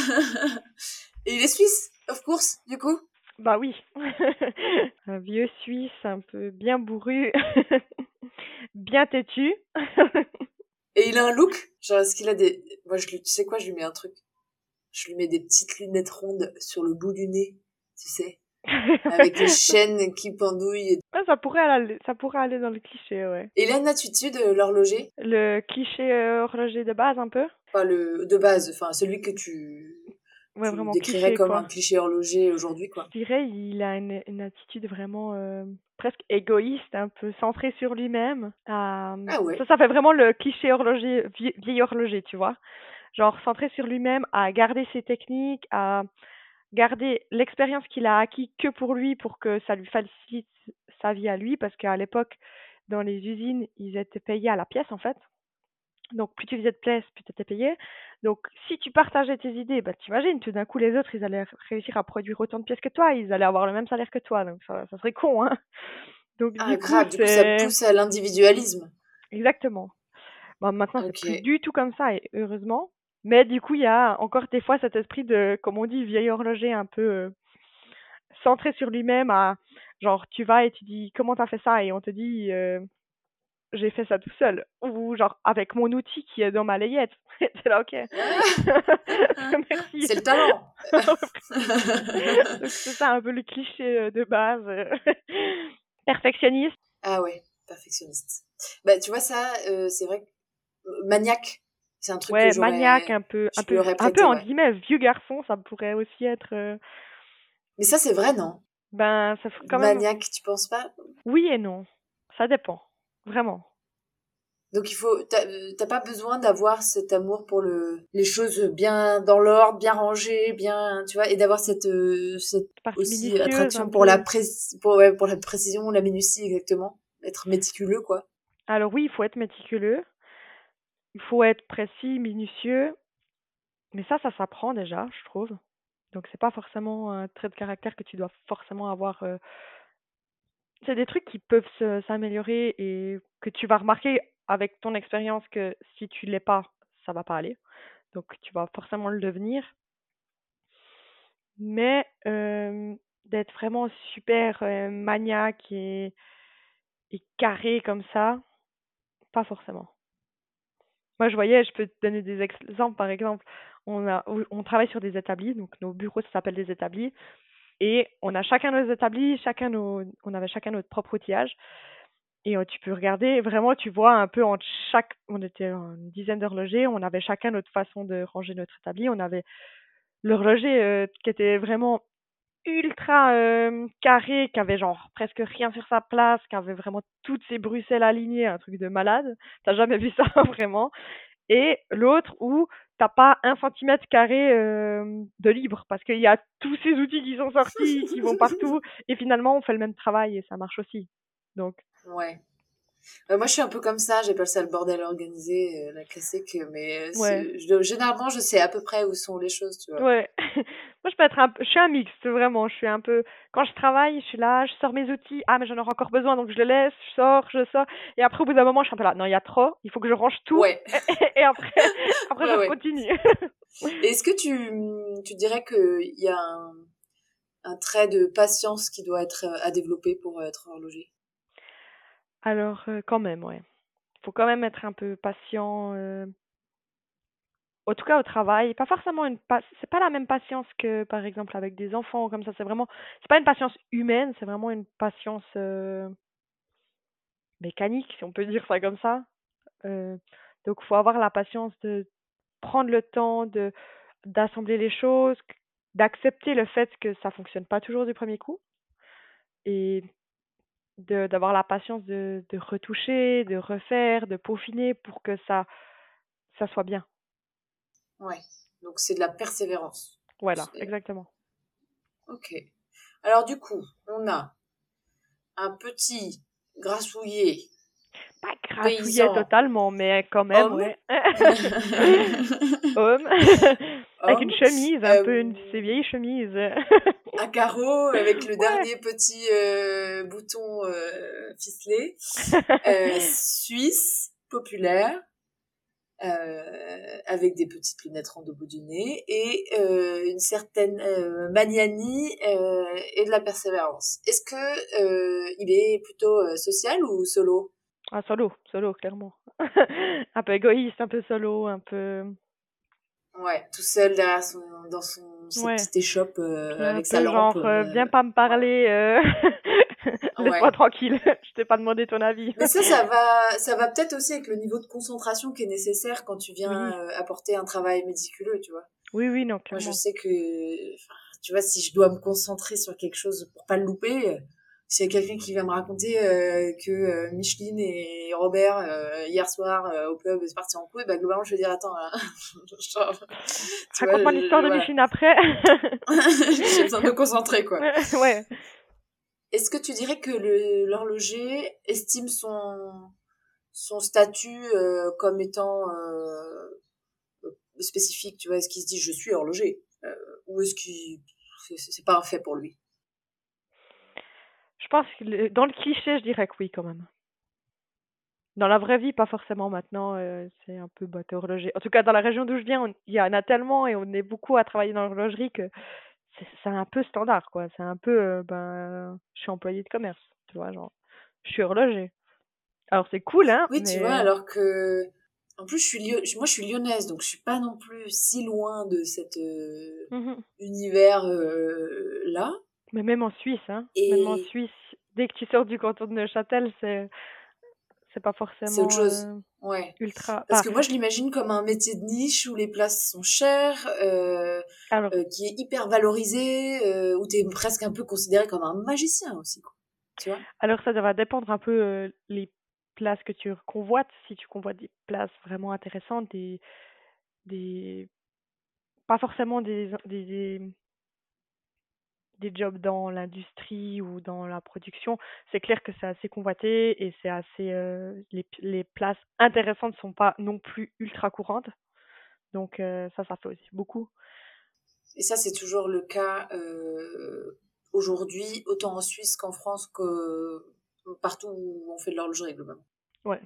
Et il est suisse, of course, du coup.
Bah oui. Un vieux Suisse un peu bien bourru, bien têtu.
Et il a un look, genre, est-ce qu'il a des, moi, je lui, tu sais quoi, je lui mets un truc. Je lui mets des petites lunettes rondes sur le bout du nez, tu sais, avec les chaînes qui pendouillent.
Ouais, ça pourrait aller, ça pourrait aller dans le cliché, ouais.
Et il a une attitude, euh, l'horloger,
Le cliché euh, horloger de base, un peu.
pas le de base, enfin celui que tu
Ouais,
tu
vraiment
décrirais
cliché,
comme un
quoi.
cliché horloger aujourd'hui, quoi.
Je dirais, il a une, une attitude vraiment euh, presque égoïste, un peu centré sur lui-même. Euh,
Ah
ça,
ouais.
ça fait vraiment le cliché horloger, vie- vieil horloger, tu vois. Genre centré sur lui-même, à garder ses techniques, à garder l'expérience qu'il a acquis que pour lui, pour que ça lui facilite sa vie à lui, parce qu'à l'époque, dans les usines, ils étaient payés à la pièce, en fait. Donc, plus tu faisais de pièces, plus tu étais payé. Donc, si tu partageais tes idées, bah, t'imagines, tout d'un coup, les autres, ils allaient réussir à produire autant de pièces que toi, ils allaient avoir le même salaire que toi. Donc, ça, ça serait con, hein. Donc
Ah,
du coup,
grave, du coup, ça
c'est...
pousse à l'individualisme.
Exactement. Bon, maintenant, c'est
Ok.
plus du tout comme ça, et heureusement. Mais du coup, il y a encore des fois cet esprit de, comme on dit, vieil horloger un peu euh, centré sur lui-même. À, genre, tu vas et tu dis, comment t'as fait ça? Et on te dit, euh, j'ai fait ça tout seul. Ou genre, avec mon outil qui est dans ma layette. C'est là, ok. Merci.
C'est le talent.
Donc, c'est ça un peu le cliché euh, de base. Perfectionniste.
Ah ouais, perfectionniste. Bah, tu vois, ça, euh, c'est vrai que euh, maniaque, c'est un truc que
Ouais, maniaque,
j'aurais,
un peu,
je
un
lui
peu,
aurais
un peu
prêté,
en
ouais.
guillemets, vieux garçon, ça pourrait aussi être. euh,
Mais ça, c'est vrai, non?
Ben, ça fait quand même.
Maniaque, tu penses pas?
Oui et non. Ça dépend. Vraiment.
Donc il faut, t'as euh, t'as pas besoin d'avoir cet amour pour le, les choses bien dans l'ordre, bien rangées, bien, tu vois, et d'avoir cette, euh, cette
Partie
aussi
minutieuse, un
attraction pour la
peu.
pré, pour, ouais, pour la précision, la minutie, exactement. Être méticuleux, quoi.
Alors oui, il faut être méticuleux. Il faut être précis, minutieux. Mais ça, ça s'apprend déjà, je trouve. Donc c'est pas forcément un trait de caractère que tu dois forcément avoir. euh, C'est des trucs qui peuvent se- s'améliorer et que tu vas remarquer avec ton expérience que si tu l'es pas, ça va pas aller. Donc tu vas forcément le devenir. Mais euh, d'être vraiment super euh, maniaque et, et carré comme ça, pas forcément. Moi, je voyais, je peux te donner des ex- exemples. Par exemple, on a, on travaille sur des établis, donc nos bureaux, ça s'appelle des établis, et on a chacun nos établis, chacun nos, on avait chacun notre propre outillage. Et euh, tu peux regarder, vraiment, tu vois un peu entre chaque, on était une dizaine d'horlogers, on avait chacun notre façon de ranger notre établi. On avait l'horloger euh, qui était vraiment ultra euh, carré, qui avait genre presque rien sur sa place, qui avait vraiment toutes ses bruxelles alignées, un truc de malade. T'as jamais vu ça vraiment. Et l'autre où t'as pas un centimètre carré euh, de libre, parce qu'il y a tous ces outils qui sont sortis, qui vont partout, et finalement on fait le même travail et ça marche aussi. Donc,
Ouais. Euh, moi, je suis un peu comme ça, j'appelle ça le bordel organisé, euh, la classique, mais euh,
ouais.
c'est- je- généralement, je sais à peu près où sont les choses, tu vois.
Ouais. Moi, je peux être un peu, je suis un mixte, vraiment. Je suis un peu, quand je travaille, je suis là, je sors mes outils. Ah, mais j'en aurai encore besoin, donc je le laisse, je sors, je sors. Et après, au bout d'un moment, je suis un peu là. Non, il y a trop. Il faut que je range tout.
Ouais,
Et, après, après, je
ouais, ouais.
continue.
Et est-ce que tu, tu dirais qu'il y a un, un trait de patience qui doit être euh, à développer pour euh, être horloger?
Alors, euh, quand même, ouais. Faut quand même être un peu patient. euh, En tout cas, au travail, pas forcément une pa- c'est pas la même patience que par exemple avec des enfants comme ça. C'est vraiment, c'est pas une patience humaine, c'est vraiment une patience euh, mécanique, si on peut dire ça comme ça. Euh, donc, faut avoir la patience de prendre le temps de d'assembler les choses, d'accepter le fait que ça fonctionne pas toujours du premier coup et de d'avoir la patience de, de retoucher, de refaire, de peaufiner pour que ça ça soit bien.
Ouais. Donc c'est de la persévérance.
Voilà,
C'est-
exactement.
Ok. Alors du coup, on a un petit grassouillet
Pas grassouillet
paysan
totalement, mais quand même,
homme.
ouais. Homme. Avec une
Homme.
chemise, un peu une de ces
Euh,
vieilles chemises.
à carreaux avec le
Ouais.
dernier petit euh, bouton euh, ficelé. Euh, suisse, populaire. Euh, avec des petites lunettes rondes au bout du nez et euh, une certaine euh, magnanie euh, et de la persévérance. Est-ce que euh, il est plutôt euh, social ou solo?
Ah, solo, solo, clairement. Un peu égoïste, un peu solo, un peu.
Ouais, tout seul derrière son, dans son sa
Ouais.
petite échoppe
Qui est
euh,
un
avec sa
peu
lampe.
genre, euh,
Euh,
viens pas me
voilà.
parler, euh, laisse-moi
Ouais.
tranquille, je t'ai pas demandé ton avis.
Mais ça, ça va, ça va peut-être aussi avec le niveau de concentration qui est nécessaire quand tu viens
Oui,
euh, apporter un travail méticuleux, tu vois.
oui, oui, non,
Moi, je
clairement.
sais que, enfin, tu vois, si je dois me concentrer sur quelque chose pour pas le louper, euh, s'il y a quelqu'un qui va me raconter euh, que euh, Micheline et Robert euh, hier soir euh, au pub c'est parti en couille, bah globalement je vais dire attends, hein. Genre, tu vois,
Raconte-moi
je-
l'histoire
je-
de
voilà,
Micheline après.
j'ai besoin de me concentrer quoi.
Ouais.
Est-ce que tu dirais que le l'horloger estime son son statut euh, comme étant euh, spécifique, tu vois, est-ce qu'il se dit je suis horloger euh, ou est-ce qu'il c'est c'est pas un fait pour lui?
pense que le- dans le cliché, je dirais que oui, quand même. Dans la vraie vie, pas forcément maintenant, euh, c'est un peu bah, t'es horloger. En tout cas, dans la région d'où je viens, on- il y en a tellement et on est beaucoup à travailler dans l'horlogerie que c'est c'est un peu standard, quoi. C'est un peu, euh, ben, je suis employé de commerce, tu vois, genre, je suis horloger. Alors c'est cool, hein,
Oui, tu vois,
mais...
alors que, en plus, je suis Lyo- moi, je suis lyonnaise, donc je suis pas non plus si loin de cet euh,
Mhm.
univers euh, là.
Mais même en Suisse, hein, même en
Et
Suisse, dès que tu sors du canton de Neuchâtel, c'est c'est pas
c'est autre
forcément
chose.
euh,
Ouais.
ultra.
Parce
Pas.
que moi, je l'imagine comme un métier de niche où les places sont chères, euh,
Alors,
euh, qui est hyper valorisé, euh, où t'es presque un peu considéré comme un magicien aussi, quoi. Tu vois?
alors ça, ça va dépendre un peu euh, les places que tu convoites. Si tu convoites des places vraiment intéressantes, des des pas forcément des des des, des jobs dans l'industrie ou dans la production, c'est clair que c'est assez convoité et c'est assez euh, les les places intéressantes sont pas non plus ultra courantes. Donc euh, ça, ça fait aussi beaucoup.
Et ça, c'est toujours le cas euh, aujourd'hui, autant en Suisse qu'en France, que partout où on fait de l'horlogerie, globalement.
Ouais.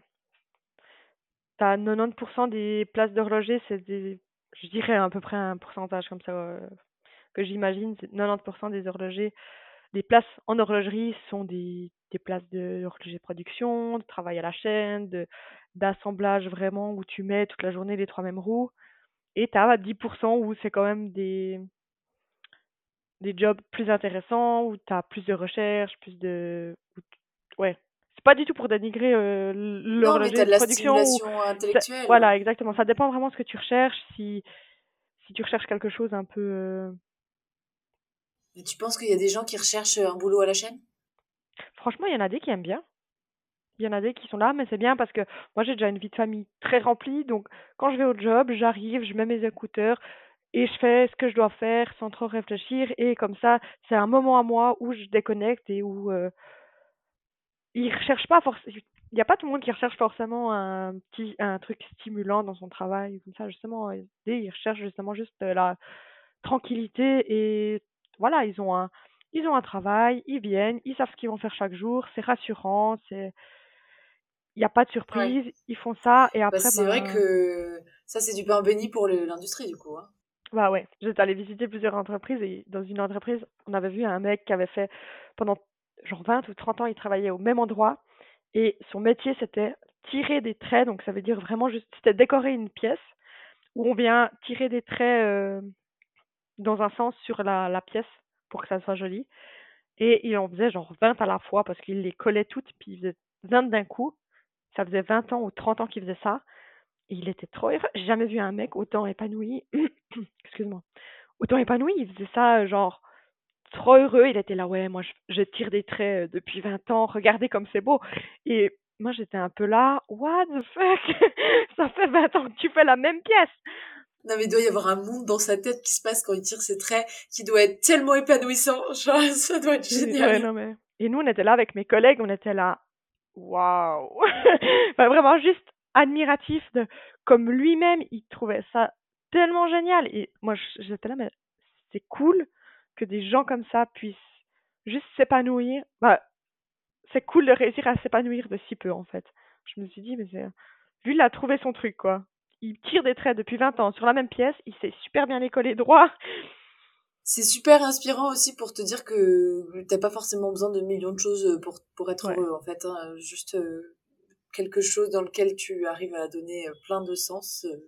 T'as quatre-vingt-dix pour cent des places d'horloger, c'est des, je dirais à peu près un pourcentage comme ça euh, que j'imagine, c'est quatre-vingt-dix pour cent des horlogers, des places en horlogerie sont des, des places de horloger de production, de travail à la chaîne, de d'assemblage vraiment où tu mets toute la journée les trois mêmes roues. Et t'as dix pour cent où c'est quand même des, des jobs plus intéressants, où t'as plus de recherche, plus de... où t- Ouais. C'est pas du tout pour dénigrer euh,
Non, mais
l'horloger
t'as
de
de la
production ou
stimulation
c'est-
intellectuelle, ouais.
voilà, exactement. Ça dépend vraiment de ce que tu recherches. Si, si tu recherches quelque chose un peu... euh,
Mais tu penses qu'il y a des gens qui recherchent un boulot à la chaîne?
Franchement, il y en a des qui aiment bien. Il y en a des qui sont là, mais c'est bien parce que moi, j'ai déjà une vie de famille très remplie. Donc, quand je vais au job, j'arrive, je mets mes écouteurs et je fais ce que je dois faire sans trop réfléchir. Et comme ça, c'est un moment à moi où je déconnecte et où euh, ils recherchent pas forcément. Il n'y a pas tout le monde qui recherche forcément un petit un truc stimulant dans son travail, comme ça, justement. Ils ils recherchent justement juste euh, la tranquillité et voilà, ils ont un, ils ont un travail, ils viennent, ils savent ce qu'ils vont faire chaque jour, c'est rassurant, c'est, il n'y a pas de
Ouais.
surprise, ils font ça et
Bah,
après,
c'est vrai
ben,
que ça, c'est du pain béni pour le- l'industrie, du coup, hein.
bah ouais, j'étais allée visiter plusieurs entreprises et dans une entreprise, on avait vu un mec qui avait fait pendant genre vingt ou trente ans, il travaillait au même endroit et son métier c'était tirer des traits, donc ça veut dire vraiment juste, c'était décorer une pièce où on vient tirer des traits euh, dans un sens sur la, la pièce pour que ça soit joli. Et il en faisait genre vingt à la fois parce qu'il les collait toutes, puis il faisait vingt d'un coup. Ça faisait vingt ans ou trente ans qu'il faisait ça. Et il était trop heureux. J'ai jamais vu un mec autant épanoui. Excuse-moi. Autant épanoui, il faisait ça euh, genre trop heureux. Il était là, ouais, moi je, je tire des traits euh, depuis vingt ans, regardez comme c'est beau. Et moi j'étais un peu là, what the fuck? Ça fait vingt ans que tu fais la même pièce.
Non, mais il doit y avoir un monde dans sa tête qui se passe quand il tire ses traits, qui doit être tellement épanouissant. Genre, ça doit être
Et- ouais,
génial.
non mais. Et nous on était là avec mes collègues, on était là, waouh! Enfin, vraiment juste admiratif de comme lui-même, il trouvait ça tellement génial. Et moi, j- j'étais là, mais c'est cool que des gens comme ça puissent juste s'épanouir. Bah, c'est cool de réussir à s'épanouir de si peu, en fait. Je me suis dit, mais c'est... Lui, il a trouvé son truc, quoi. Il tire des traits depuis vingt ans sur la même pièce, il sait super bien les coller droit.
C'est super inspirant aussi pour te dire que t'as pas forcément besoin de millions de choses pour, pour être
Ouais.
heureux, en fait, hein. Juste euh, quelque chose dans lequel tu arrives à donner euh, plein de sens. euh,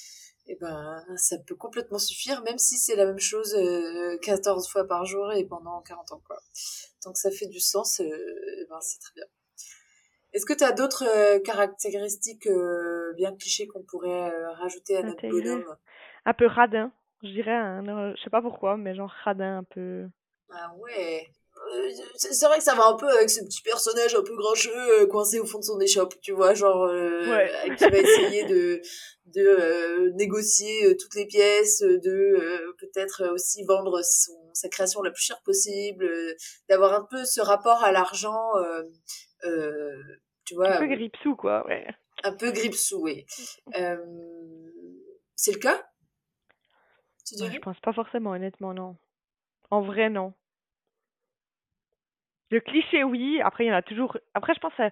et ben, ça peut complètement suffire, même si c'est la même chose euh, quatorze fois par jour et pendant quarante ans, quoi. Tant que ça fait du sens, euh, et ben, c'est très bien. Est-ce que tu as d'autres euh, caractéristiques euh, bien clichés qu'on pourrait euh, rajouter à notre
Intégré.
bonhomme?
Un peu radin, je dirais. Un, euh, je sais pas pourquoi, mais genre radin un peu.
Ah ouais. Euh, C'est c'est vrai que ça va un peu avec ce petit personnage un peu grincheux euh, coincé au fond de son échoppe, tu vois, genre euh,
Ouais.
qui va essayer de de euh, négocier euh, toutes les pièces, euh, de euh, peut-être euh, aussi vendre son sa création la plus chère possible, euh, d'avoir un peu ce rapport à l'argent, euh, euh, tu
Un
vois,
peu
euh,
gripsou, quoi, ouais.
un peu grippe-sous, oui. Euh, c'est le cas, tu
Bah, je
dirais?
pense pas forcément, honnêtement, non. En vrai, non. Le cliché, oui. Après, il y en a toujours. Après, je pense qu'il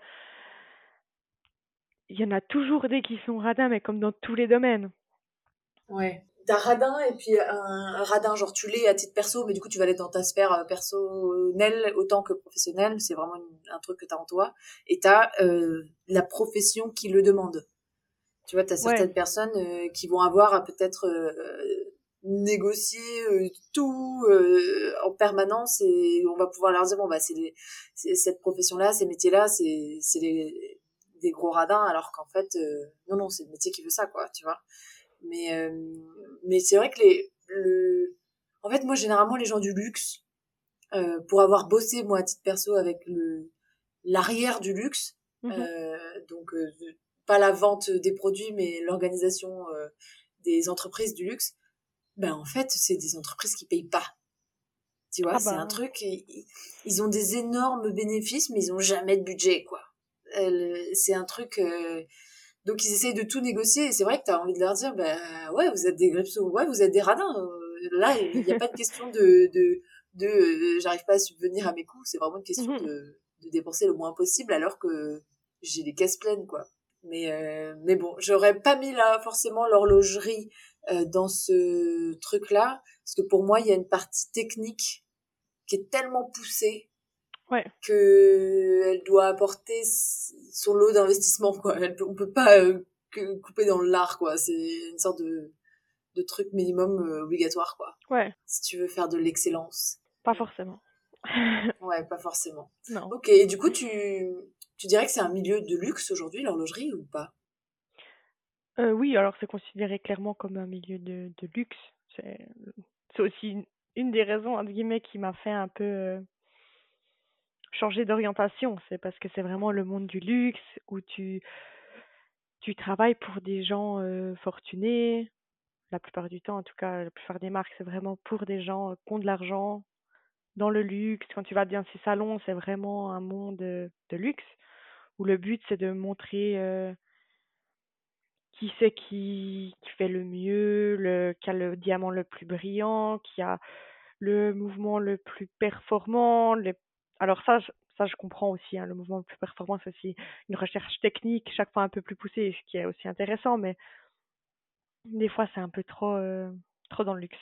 y en a toujours des qui sont radins, mais comme dans tous les domaines.
Ouais. T'as radin et puis un, un radin, genre tu l'es à titre perso, mais du coup tu vas l'être dans ta sphère euh, personnelle autant que professionnelle. C'est vraiment une- un truc que t'as en toi. Et t'as euh, la profession qui le demande. Tu vois, t'as
Ouais.
certaines personnes euh, qui vont avoir à peut-être euh, négocier euh, tout euh, en permanence et on va pouvoir leur dire bon bah c'est, les, c'est cette profession-là, ces métiers-là, c'est c'est les, des gros radins alors qu'en fait euh, non non c'est le métier qui veut ça quoi, tu vois. Mais euh, mais c'est vrai que les le en fait moi généralement les gens du luxe euh, pour avoir bossé moi à titre perso avec le l'arrière du luxe
Mhm.
euh, donc euh, pas la vente des produits mais l'organisation euh, des entreprises du luxe ben en fait c'est des entreprises qui payent pas tu vois
Ah
c'est un
bah,
truc ils, ils ont des énormes bénéfices mais ils ont jamais de budget quoi. Euh, c'est un truc euh, donc ils essayent de tout négocier et c'est vrai que tu as envie de leur dire bah ouais vous êtes des gripsos, ouais vous êtes des radins. Euh, là il n'y a pas de question de de de euh, j'arrive pas à subvenir à mes coûts, c'est vraiment une question
mhm.
de de dépenser le moins possible alors que j'ai les caisses pleines quoi. Mais euh, mais bon, j'aurais pas mis là forcément l'horlogerie euh, dans ce truc là parce que pour moi il y a une partie technique qui est tellement poussée
Ouais.
que elle doit apporter son lot d'investissement quoi. Elle peut, on peut pas euh, que couper dans l'art quoi. C'est une sorte de de truc minimum euh, obligatoire quoi.
Ouais.
Si tu veux faire de l'excellence.
Pas forcément.
Ouais, pas forcément.
Non.
Ok, et du coup tu tu dirais que c'est un milieu de luxe aujourd'hui l'horlogerie ou pas?
Euh, oui, alors c'est considéré clairement comme un milieu de, de luxe. C'est, c'est aussi une, une des raisons, entre guillemets, qui m'a fait un peu euh, changer d'orientation. C'est parce que c'est vraiment le monde du luxe où tu, tu travailles pour des gens euh, fortunés. La plupart du temps, en tout cas, la plupart des marques, c'est vraiment pour des gens euh, qui ont de l'argent dans le luxe. Quand tu vas dans ces salons, c'est vraiment un monde euh, de luxe où le but, c'est de montrer euh, qui c'est qui, qui fait le mieux, le, qui a le diamant le plus brillant, qui a le mouvement le plus performant. Les... Alors ça, je- ça je comprends aussi, hein, le mouvement le plus performant, c'est aussi une recherche technique, chaque fois un peu plus poussée, ce qui est aussi intéressant, mais des fois c'est un peu trop, euh, trop dans le luxe.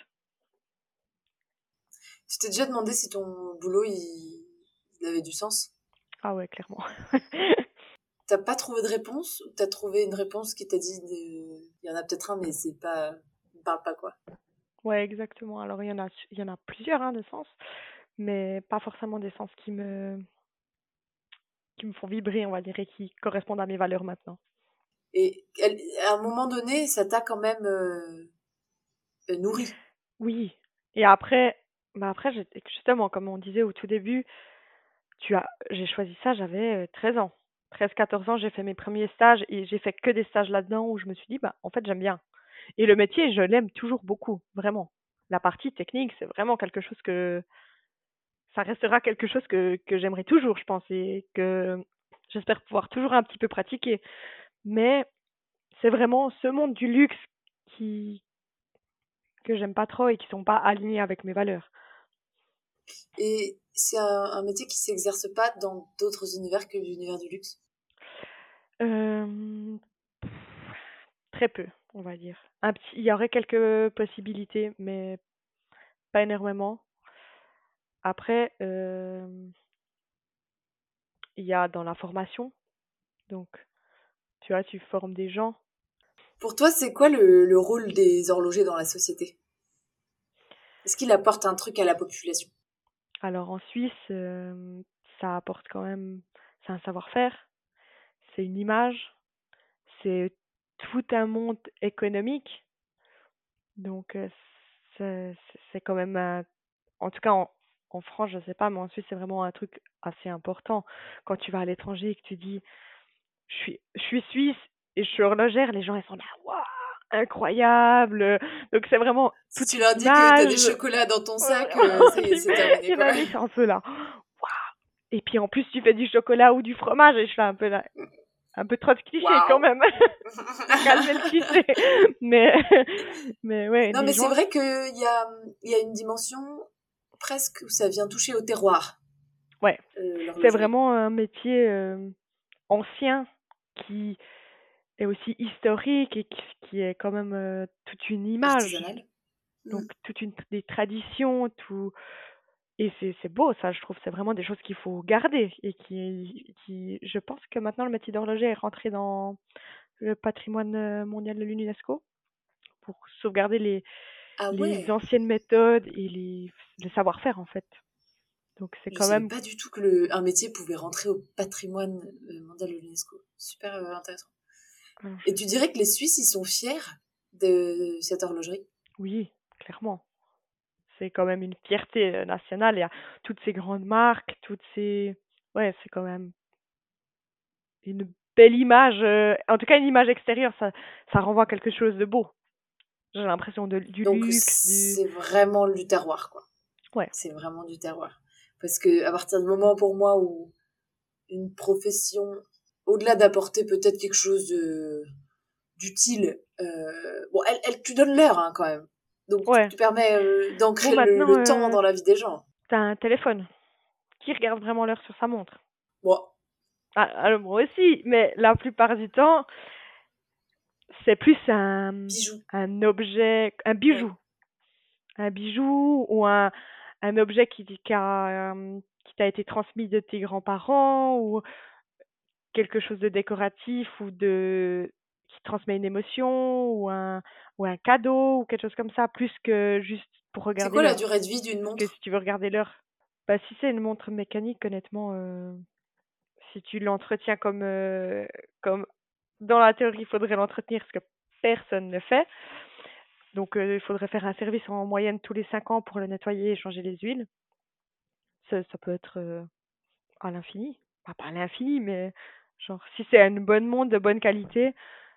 Tu t'es déjà demandé si ton boulot il, il avait du sens?
Ah ouais, clairement.
T'as pas trouvé de réponse ou t'as trouvé une réponse qui t'a dit de... il y en a peut-être un mais c'est pas il me parle pas quoi.
Ouais, exactement. Alors il y en a, il y en a plusieurs hein, de sens, mais pas forcément des sens qui me, qui me font vibrer, on va dire, et qui correspondent à mes valeurs maintenant.
Et elle- à un moment donné ça t'a quand même euh, euh, nourri.
Oui. Et après, bah après, j'ai- justement, comme on disait au tout début, tu as, j'ai choisi ça, j'avais euh, treize ans. treize quatorze ans, j'ai fait mes premiers stages et j'ai fait que des stages là-dedans où je me suis dit, bah, en fait, j'aime bien. Et le métier, je l'aime toujours beaucoup, vraiment. La partie technique, c'est vraiment quelque chose que, ça restera quelque chose que, que j'aimerais toujours, je pense, et que j'espère pouvoir toujours un petit peu pratiquer. Mais c'est vraiment ce monde du luxe qui, que j'aime pas trop et qui sont pas alignés avec mes valeurs.
Et c'est un, un métier qui s'exerce pas dans d'autres univers que l'univers du luxe.
Euh, Très peu, on va dire. Un petit, il y aurait quelques possibilités, mais pas énormément. Après, euh, il y a dans la formation, donc tu vois, tu formes des gens.
Pour toi, c'est quoi le, le rôle des horlogers dans la société? Est-ce qu'il apporte un truc à la population?
Alors en Suisse, euh, ça apporte quand même, c'est un savoir-faire, c'est une image, c'est tout un monde économique. Donc euh, c'est c'est quand même, un- en tout cas en, en France, je sais pas, mais en Suisse, c'est vraiment un truc assez important. Quand tu vas à l'étranger et que tu dis je suis, je suis suisse et je suis horlogère, les gens ils sont là, waouh, incroyable. Donc c'est vraiment
Si
toute
tu
une
leur dis que t'as des
image.
chocolats dans ton
Euh,
sac, euh, ça y est, c'est terminé, quoi.
Imagine, c'est un peu là. Waouh. Et puis en plus tu fais du chocolat ou du fromage et je fais un peu là, un peu trop de clichés quand
Waouh!
même. Faut calmer le cliché. Mais mais ouais,
Non,
les
mais c'est
gens,
vrai qu'il y a, il y a une dimension presque où ça vient toucher au terroir.
Ouais,
euh,
c'est
l'horlogerie.
vraiment un métier euh, ancien qui est aussi historique et qui, qui est quand même euh, toute une image,
Artisanale.
donc
Mm.
toute une des traditions, tout. Et c'est c'est beau, ça, je trouve. C'est vraiment des choses qu'il faut garder et qui, qui, je pense que maintenant le métier d'horloger est rentré dans le patrimoine euh, mondial de l'UNESCO pour sauvegarder les,
Ah
les
ouais,
anciennes méthodes et les, le savoir-faire, en fait. Donc c'est
je
quand
savais
même.
pas du tout que le, un métier pouvait rentrer au patrimoine euh, mondial de l'UNESCO. Super euh, intéressant.
Alors,
Et
je-
tu dirais que les Suisses, ils sont fiers de cette horlogerie?
Oui, clairement. C'est quand même une fierté euh, nationale. Il y a toutes ces grandes marques, toutes ces. Ouais, c'est quand même une belle image. euh, En tout cas, une image extérieure, ça, ça renvoie à quelque chose de beau. J'ai l'impression de, du
Donc
luxe, du.
c'est vraiment du terroir, quoi.
Ouais,
C'est vraiment du terroir. Parce que à partir du moment pour moi où une profession, au-delà d'apporter peut-être quelque chose de d'utile, euh, bon, elle, elle, tu donnes l'heure hein, quand même. Donc tu,
ouais.
tu permets euh,
Bon,
d'ancrer le,
maintenant,
le temps
euh,
dans la vie des gens.
t'as un téléphone. Qui regarde vraiment l'heure sur sa montre?
Bon,
Ah, alors, moi aussi, mais la plupart du temps, c'est plus un,
bijoux.
un objet, un
Ouais.
bijou. Un bijou ou un, un objet qui, qui a, euh, qui t'a été transmis de tes grands-parents ou quelque chose de décoratif ou de qui transmet une émotion ou un ou un cadeau ou quelque chose comme ça, plus que juste pour
C'est
regarder
quoi la
l'heure.
durée de vie d'une
Parce que
montre?
si tu veux regarder l'heure, bah si c'est une montre mécanique, honnêtement, euh, si tu l'entretiens comme euh, comme dans la théorie, il faudrait l'entretenir ce que personne ne fait. Donc euh, il faudrait faire un service en moyenne tous les cinq ans pour le nettoyer et changer les huiles. Ça, ça peut être euh, à l'infini. Enfin, pas à l'infini, mais genre si c'est une bonne montre de bonne qualité,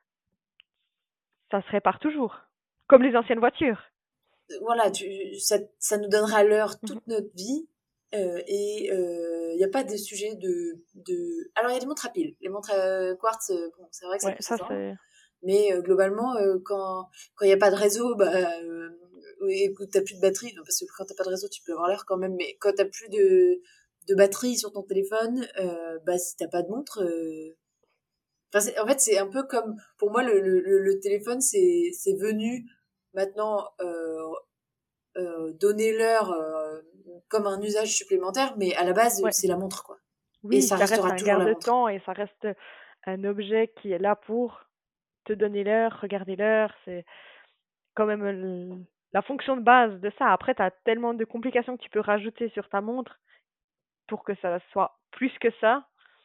ça se répare toujours. Comme les anciennes voitures.
Voilà, tu, ça, ça nous donnera l'heure
Mhm.
toute notre vie. Euh, et il euh, n'y a pas de sujet de, de... Alors, il y a des montres à piles. Les montres à quartz, euh, bon, c'est vrai que ça
Ouais,
peut
ça
s'attendre.
c'est.
Mais euh, globalement, euh, quand quand il n'y a pas de réseau, bah, euh, et que tu n'as plus de batterie, non, parce que quand tu n'as pas de réseau, tu peux avoir l'heure quand même, mais quand tu n'as plus de, de batterie sur ton téléphone, euh, bah, si tu n'as pas de montre... Euh... Enfin, c'est- en fait, c'est un peu comme... Pour moi, le, le, le le téléphone, c'est c'est venu maintenant... Euh, euh, donner l'heure euh, comme un usage supplémentaire, mais à la base,
Ouais.
c'est la montre, quoi. Et
Oui,
ça
ça reste
restera
un
toujours la montre.
garde-temps et ça reste un objet qui est là pour te donner l'heure, regarder l'heure. C'est quand même le- la fonction de base de ça. Après, tu as tellement de complications que tu peux rajouter sur ta montre pour que ça soit plus que ça,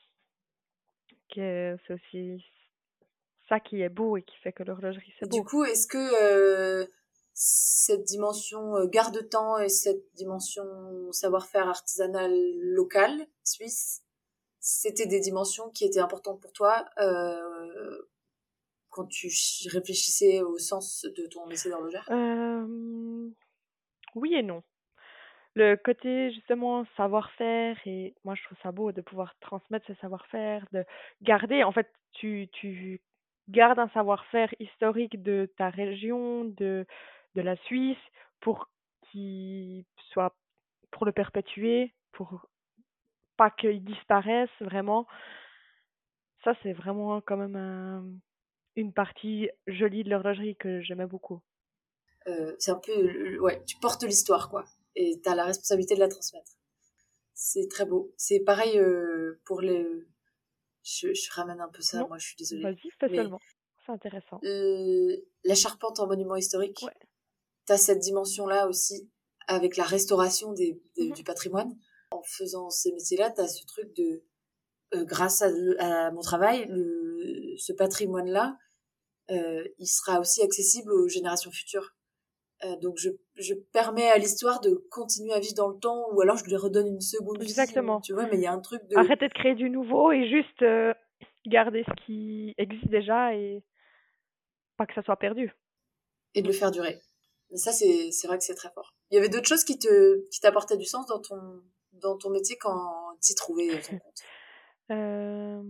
que c'est aussi ça qui est beau et qui fait que l'horlogerie,
Et
c'est
du
beau.
coup, est-ce que euh, cette dimension euh, garde-temps et cette dimension savoir-faire artisanal local, suisse, c'était des dimensions qui étaient importantes pour toi euh, quand tu réfléchissais au sens de ton métier d'horlogère?
Euh, oui et non. Le côté justement savoir-faire, et moi je trouve ça beau de pouvoir transmettre ce savoir-faire, de garder, en fait, tu, tu gardes un savoir-faire historique de ta région, de, de la Suisse, pour qu'il soit, pour le perpétuer, pour pas qu'il disparaisse vraiment. Ça, c'est vraiment quand même un- une partie jolie de l'horlogerie que j'aimais beaucoup.
Euh, c'est un peu, euh, ouais, tu portes l'histoire, quoi, et tu as la responsabilité de la transmettre. C'est très beau. C'est pareil euh, pour les... Je, je ramène un peu ça,
Non,
moi je suis désolée.
vas-y, fais
Mais
seulement. C'est intéressant.
euh, la charpente en monument
Ouais.
historique, t'as cette dimension-là aussi, avec la restauration des, des-
Mhm.
du patrimoine. En faisant ces métiers-là, t'as ce truc de, euh, grâce à, le- à mon travail, le, ce patrimoine-là, euh, il sera aussi accessible aux générations futures. Euh, donc je, je permets à l'histoire de continuer à vivre dans le temps, ou alors je lui redonne une seconde vie, ou
Exactement.
tu vois, mais il y a un truc de...
Arrêter de créer du nouveau et juste euh, garder ce qui existe déjà et pas que ça soit perdu.
et de
Mm.
le faire durer. Mais ça, c'est, c'est vrai que c'est très fort. Il y avait d'autres choses qui te, qui t'apportaient du sens dans ton, dans ton métier quand tu trouvais ton compte.
Euh...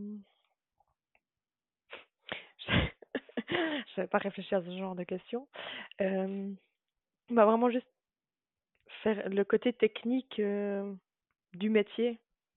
Je n'avais pas réfléchi à ce genre de questions. Euh... Bah vraiment juste faire le côté technique euh, du métier.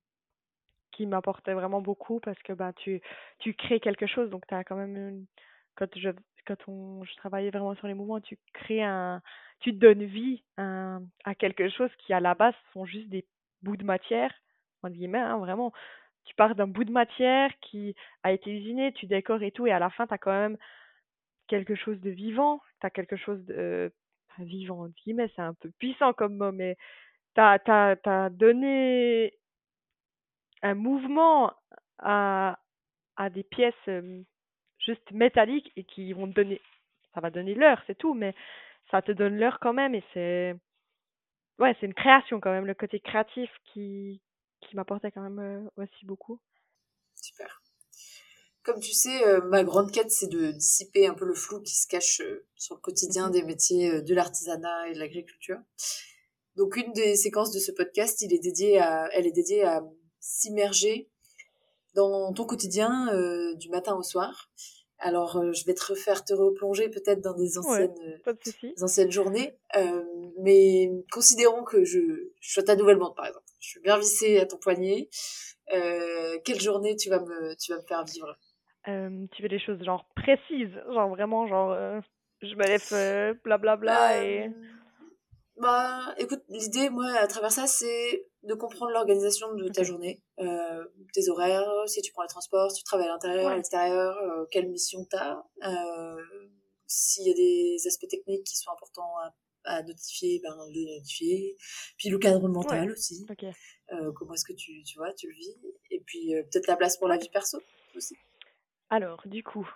qui m'apportait vraiment beaucoup parce que bah tu tu crées quelque chose donc tu as quand même une... quand je quand on je travaillais vraiment sur les mouvements, tu crées un tu donnes vie à, un- à quelque chose qui à la base sont juste des bouts de matière entre guillemets hein, vraiment tu pars d'un bout de matière qui a été usiné, tu décores et tout et à la fin tu as quand même quelque chose de vivant, tu as quelque chose de euh, enfin, vivant entre guillemets, c'est un peu puissant comme mot mais t'as t'as t'as donné un mouvement à, à des pièces euh, juste métalliques et qui vont te donner, ça va donner l'heure, c'est tout, mais ça te donne l'heure quand même et c'est, ouais, c'est une création quand même, le côté créatif qui, qui m'apportait quand même euh, aussi beaucoup.
Super. Comme tu sais, euh, ma grande quête, c'est de dissiper un peu le flou qui se cache euh, sur le quotidien
Mhm.
des métiers euh, de l'artisanat et de l'agriculture. Donc, une des séquences de ce podcast, il est dédié à, elle est dédiée à s'immerger dans ton quotidien euh, du matin au soir. Alors, euh, je vais te refaire te replonger peut-être dans des
Ouais,
anciennes, euh,
pas de souci.
des anciennes journées, euh, mais considérons que je, je sois ta nouvelle montre, par exemple. Je suis bien vissée à ton poignet. Euh, quelle journée tu vas me, tu vas me faire vivre?
Euh, tu veux des choses genre précises, genre vraiment genre euh, je me lève euh, blablabla et...
Euh, Bah, écoute, l'idée, moi, à travers ça, c'est de comprendre l'organisation de ta
Ok,
journée, euh, tes horaires, si tu prends les transports, si tu travailles à l'intérieur, à
ouais,
l'extérieur, euh, quelle mission t'as, euh, s'il y a des aspects techniques qui sont importants à, à notifier, ben, de les notifier. Puis le cadre
ouais,
mental aussi,
ok,
euh, comment est-ce que tu, tu vois, tu le vis. Et puis euh, peut-être la place pour la
ouais.
vie perso aussi.
Alors, du coup,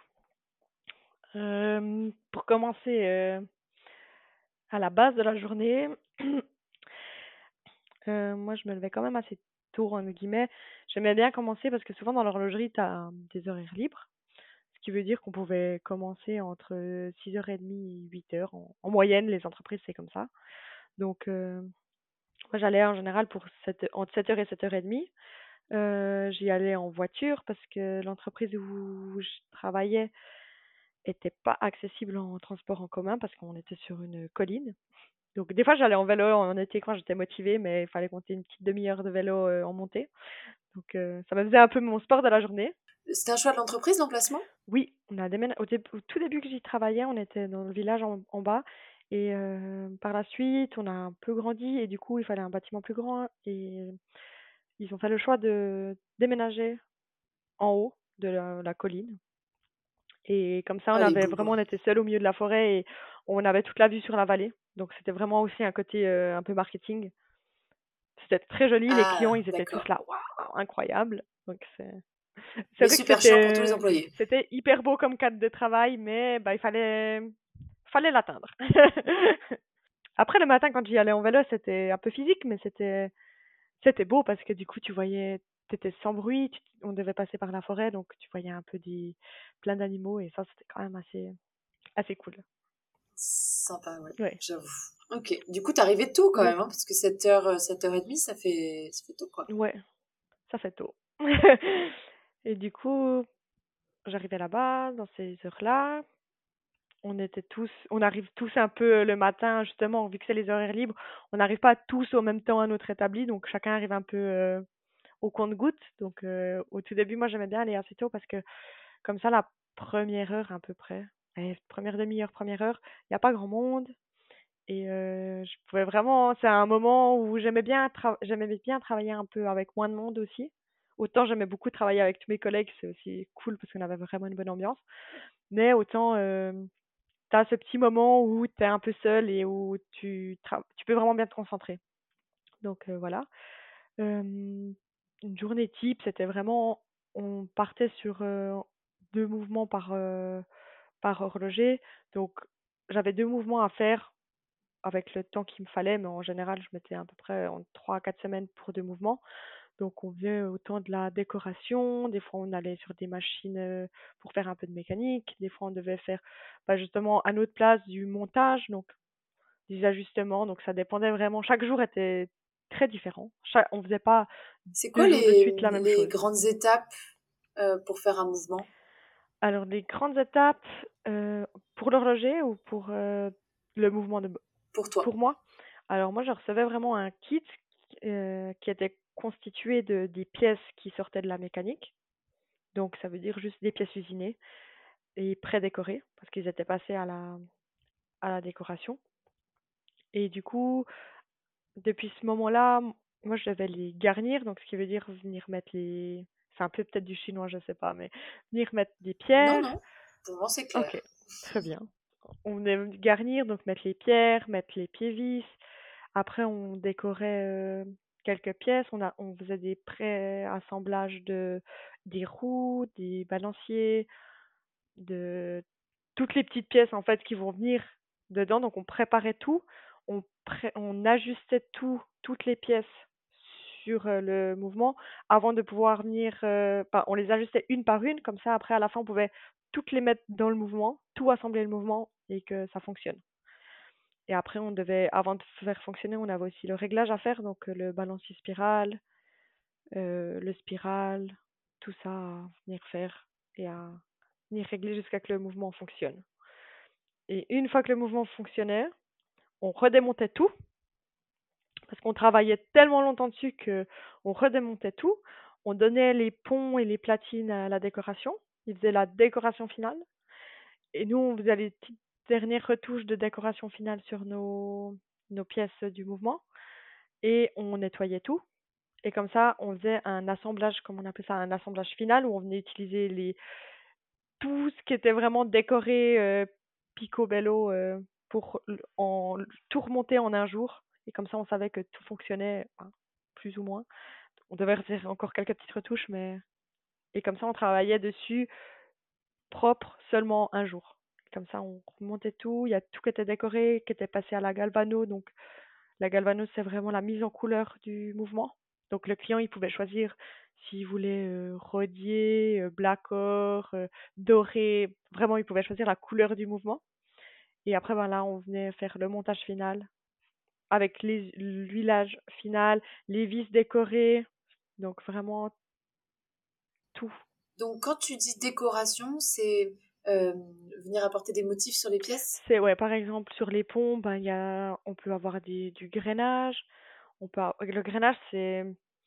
euh, pour commencer euh, à la base de la journée, euh, moi je me levais quand même assez tôt, entre guillemets. J'aimais bien commencer parce que souvent dans l'horlogerie, tu as des horaires libres, ce qui veut dire qu'on pouvait commencer entre six heures trente et huit heures. En, en moyenne, les entreprises, c'est comme ça. Donc, euh, moi j'allais en général pour sept entre sept heures et sept heures trente. Euh, j'y allais en voiture parce que l'entreprise où je travaillais était pas accessible en transport en commun parce qu'on était sur une colline. Donc des fois j'allais en vélo en été quand j'étais motivée, mais il fallait compter une petite demi-heure de vélo euh, en montée. Donc euh, ça me faisait un peu mon sport de la journée.
C'était un choix de l'entreprise, l'emplacement?
Oui, on a déménagé au, dé- au tout début que j'y travaillais, on était dans le village en, en bas. Et euh, par la suite, on a un peu grandi et du coup, il fallait un bâtiment plus grand. Et ils ont fait le choix de déménager en haut de la, la colline. Et comme ça, on
Ah, les
avait vraiment,
bougres.
on était seul au milieu de la forêt et on avait toute la vue sur la vallée. Donc c'était vraiment aussi un côté euh, un peu marketing. C'était très joli, les clients,
Ah,
ils étaient tous
d'accord.
là, waouh, incroyable. Donc c'est c'est
Mais
vrai que
super chiant pour tous les
c'était
employés.
c'était hyper beau comme cadre de travail, mais bah il fallait fallait l'atteindre. Après le matin quand j'y allais en vélo, c'était un peu physique, mais c'était c'était beau parce que du coup tu voyais t'étais sans bruit, tu- on devait passer par la forêt, donc tu voyais un peu des plein d'animaux et ça c'était quand même assez assez cool.
Sympa, ouais,
Ouais,
j'avoue. Ok, du coup, t'arrivais tôt quand
ouais,
même, hein, parce que sept heures, sept heures trente, ça fait, ça fait tôt, quoi.
ouais, ça fait tôt. Et du coup, j'arrivais là-bas, dans ces heures-là. On était tous, on arrive tous un peu euh, le matin, justement, vu que c'est les horaires libres, on n'arrive pas tous au même temps à notre établi, donc chacun arrive un peu euh, au compte-gouttes. Donc, euh, au tout début, moi, j'aimais bien aller assez tôt parce que, comme ça, la première heure à peu près, allez, première demi-heure, première heure, il n'y a pas grand monde. Et euh, je pouvais vraiment, c'est un moment où j'aimais bien, tra- j'aimais bien travailler un peu avec moins de monde aussi. Autant j'aimais beaucoup travailler avec tous mes collègues, c'est aussi cool parce qu'on avait vraiment une bonne ambiance. Mais autant, euh, tu as ce petit moment où tu es un peu seul et où tu, tra- tu peux vraiment bien te concentrer. Donc euh, voilà. Euh, une journée type, c'était vraiment, on partait sur euh, deux mouvements par, euh, par horloger. Donc j'avais deux mouvements à faire avec le temps qu'il me fallait, mais en général, je mettais à peu près en trois à quatre semaines pour deux mouvements. Donc, on faisait autant de la décoration, des fois, on allait sur des machines euh, pour faire un peu de mécanique, des fois, on devait faire bah, justement à notre place du montage, donc des ajustements. Donc, ça dépendait vraiment. Chaque jour était très différent. Chaque... On faisait pas
C'est quoi
deux jours de
les,
suite la même
les
chose.
grandes étapes euh, pour faire un mouvement
Alors, les grandes étapes euh, pour l'horloger ou pour euh, le mouvement de
pour toi?
pour moi. Alors moi, je recevais vraiment un kit euh, qui était constitués de des pièces qui sortaient de la mécanique. Donc ça veut dire juste des pièces usinées et pré-décorées parce qu'ils étaient passés à la à la décoration. Et du coup, depuis ce moment-là, m moi je devais les garnir, donc ce qui veut dire venir mettre les c'est un peu peut-être du chinois, je sais pas, mais venir mettre des
Non,
pierres.
non, pour moi c'est clair.
OK, très bien. On venait garnir, donc mettre les pierres, mettre les pieds-vis. Après, on décorait euh, quelques pièces. On a, on faisait des pré-assemblages de des roues, des balanciers, de toutes les petites pièces en fait qui vont venir dedans. Donc, on préparait tout, on pré- on ajustait tout, toutes les pièces sur euh, le mouvement avant de pouvoir venir. Euh, enfin, on les ajustait une par une, comme ça. Après, à la fin, on pouvait toutes les mettre dans le mouvement, tout assembler le mouvement et que ça fonctionne. Et après, on devait, avant de faire fonctionner, on avait aussi le réglage à faire, donc euh, le balancier spirale, euh, le spiral, tout ça à venir faire et à venir régler jusqu'à ce que le mouvement fonctionne. Et une fois que le mouvement fonctionnait, on redémontait tout, parce qu'on travaillait tellement longtemps dessus que on redémontait tout. On donnait les ponts et les platines à la décoration. Ils faisaient la décoration finale. Et nous, on faisait les petites dernières retouches de décoration finale sur nos, nos pièces du mouvement. Et on nettoyait tout. Et comme ça, on faisait un assemblage, comme on appelait ça, un assemblage final, où on venait utiliser les tout ce qui était vraiment décoré euh, picobello euh, pour l- en, tout remonter en un jour. Et comme ça, on savait que tout fonctionnait, enfin, plus ou moins. On devait faire encore quelques petites retouches, mais... Et comme ça, on travaillait dessus propre seulement un jour. Comme ça, on remontait tout. Il y a tout qui était décoré, qui était passé à la galvano. Donc, la galvano, c'est vraiment la mise en couleur du mouvement. Donc, le client, il pouvait choisir s'il voulait euh, rodier, euh, black or, euh, doré. Vraiment, il pouvait choisir la couleur du mouvement. Et après, ben là, on venait faire le montage final avec les- l'huilage final, les vis décorées. Donc, vraiment tout.
Donc quand tu dis décoration, c'est euh, venir apporter des motifs sur les pièces?
C'est ouais, par exemple, sur les ponts, ben, il y a, on peut avoir des, du grainage. On peut, a- le grainage, c'est,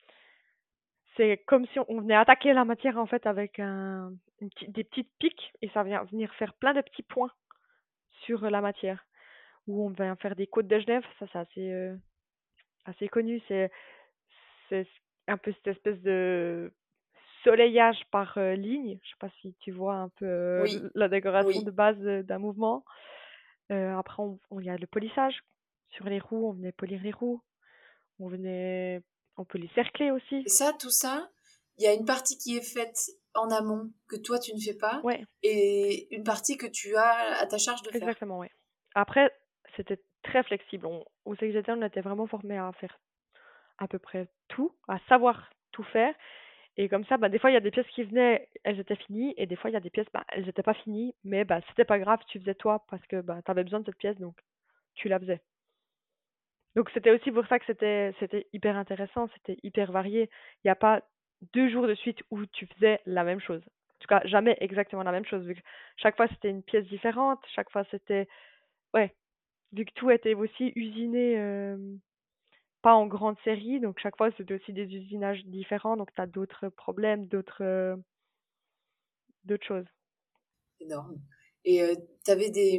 c'est comme si on venait attaquer la matière en fait avec un, une petite- des petites piques et ça vient venir faire plein de petits points sur la matière. Ou on vient faire des côtes de Genève, ça c'est assez, euh, assez connu. C'est, c'est un peu cette espèce de soleillage par euh, ligne. Je sais pas si tu vois un peu
Oui,
euh, la décoration de
oui.
base euh, d'un mouvement. Euh, après, on, on- il y a le polissage. Sur les roues, on venait polir les roues. On venait, on peut les cercler aussi.
Et ça, tout ça, il y a une partie qui est faite en amont que toi tu ne fais pas
Ouais,
et une partie que tu as à ta charge de faire.
exactement, ouais. Après, c'était très flexible. On, au C X G T, on était vraiment formés à faire à peu près tout, à savoir tout faire. Et comme ça, bah, des fois, il y a des pièces qui venaient, elles étaient finies, et des fois, il y a des pièces, bah, elles n'étaient pas finies, mais bah, c'était pas grave, tu faisais toi, parce que bah, tu avais besoin de cette pièce, donc tu la faisais. Donc c'était aussi pour ça que c'était c'était hyper intéressant, c'était hyper varié. Il n'y a pas deux jours de suite où tu faisais la même chose. En tout cas, jamais exactement la même chose, vu que chaque fois c'était une pièce différente, chaque fois c'était... Ouais, vu que tout était aussi usiné, euh, pas en grande série, donc chaque fois c'était aussi des usinages différents, donc tu as d'autres problèmes, d'autres euh, d'autres choses.
Énorme. Et tu avais des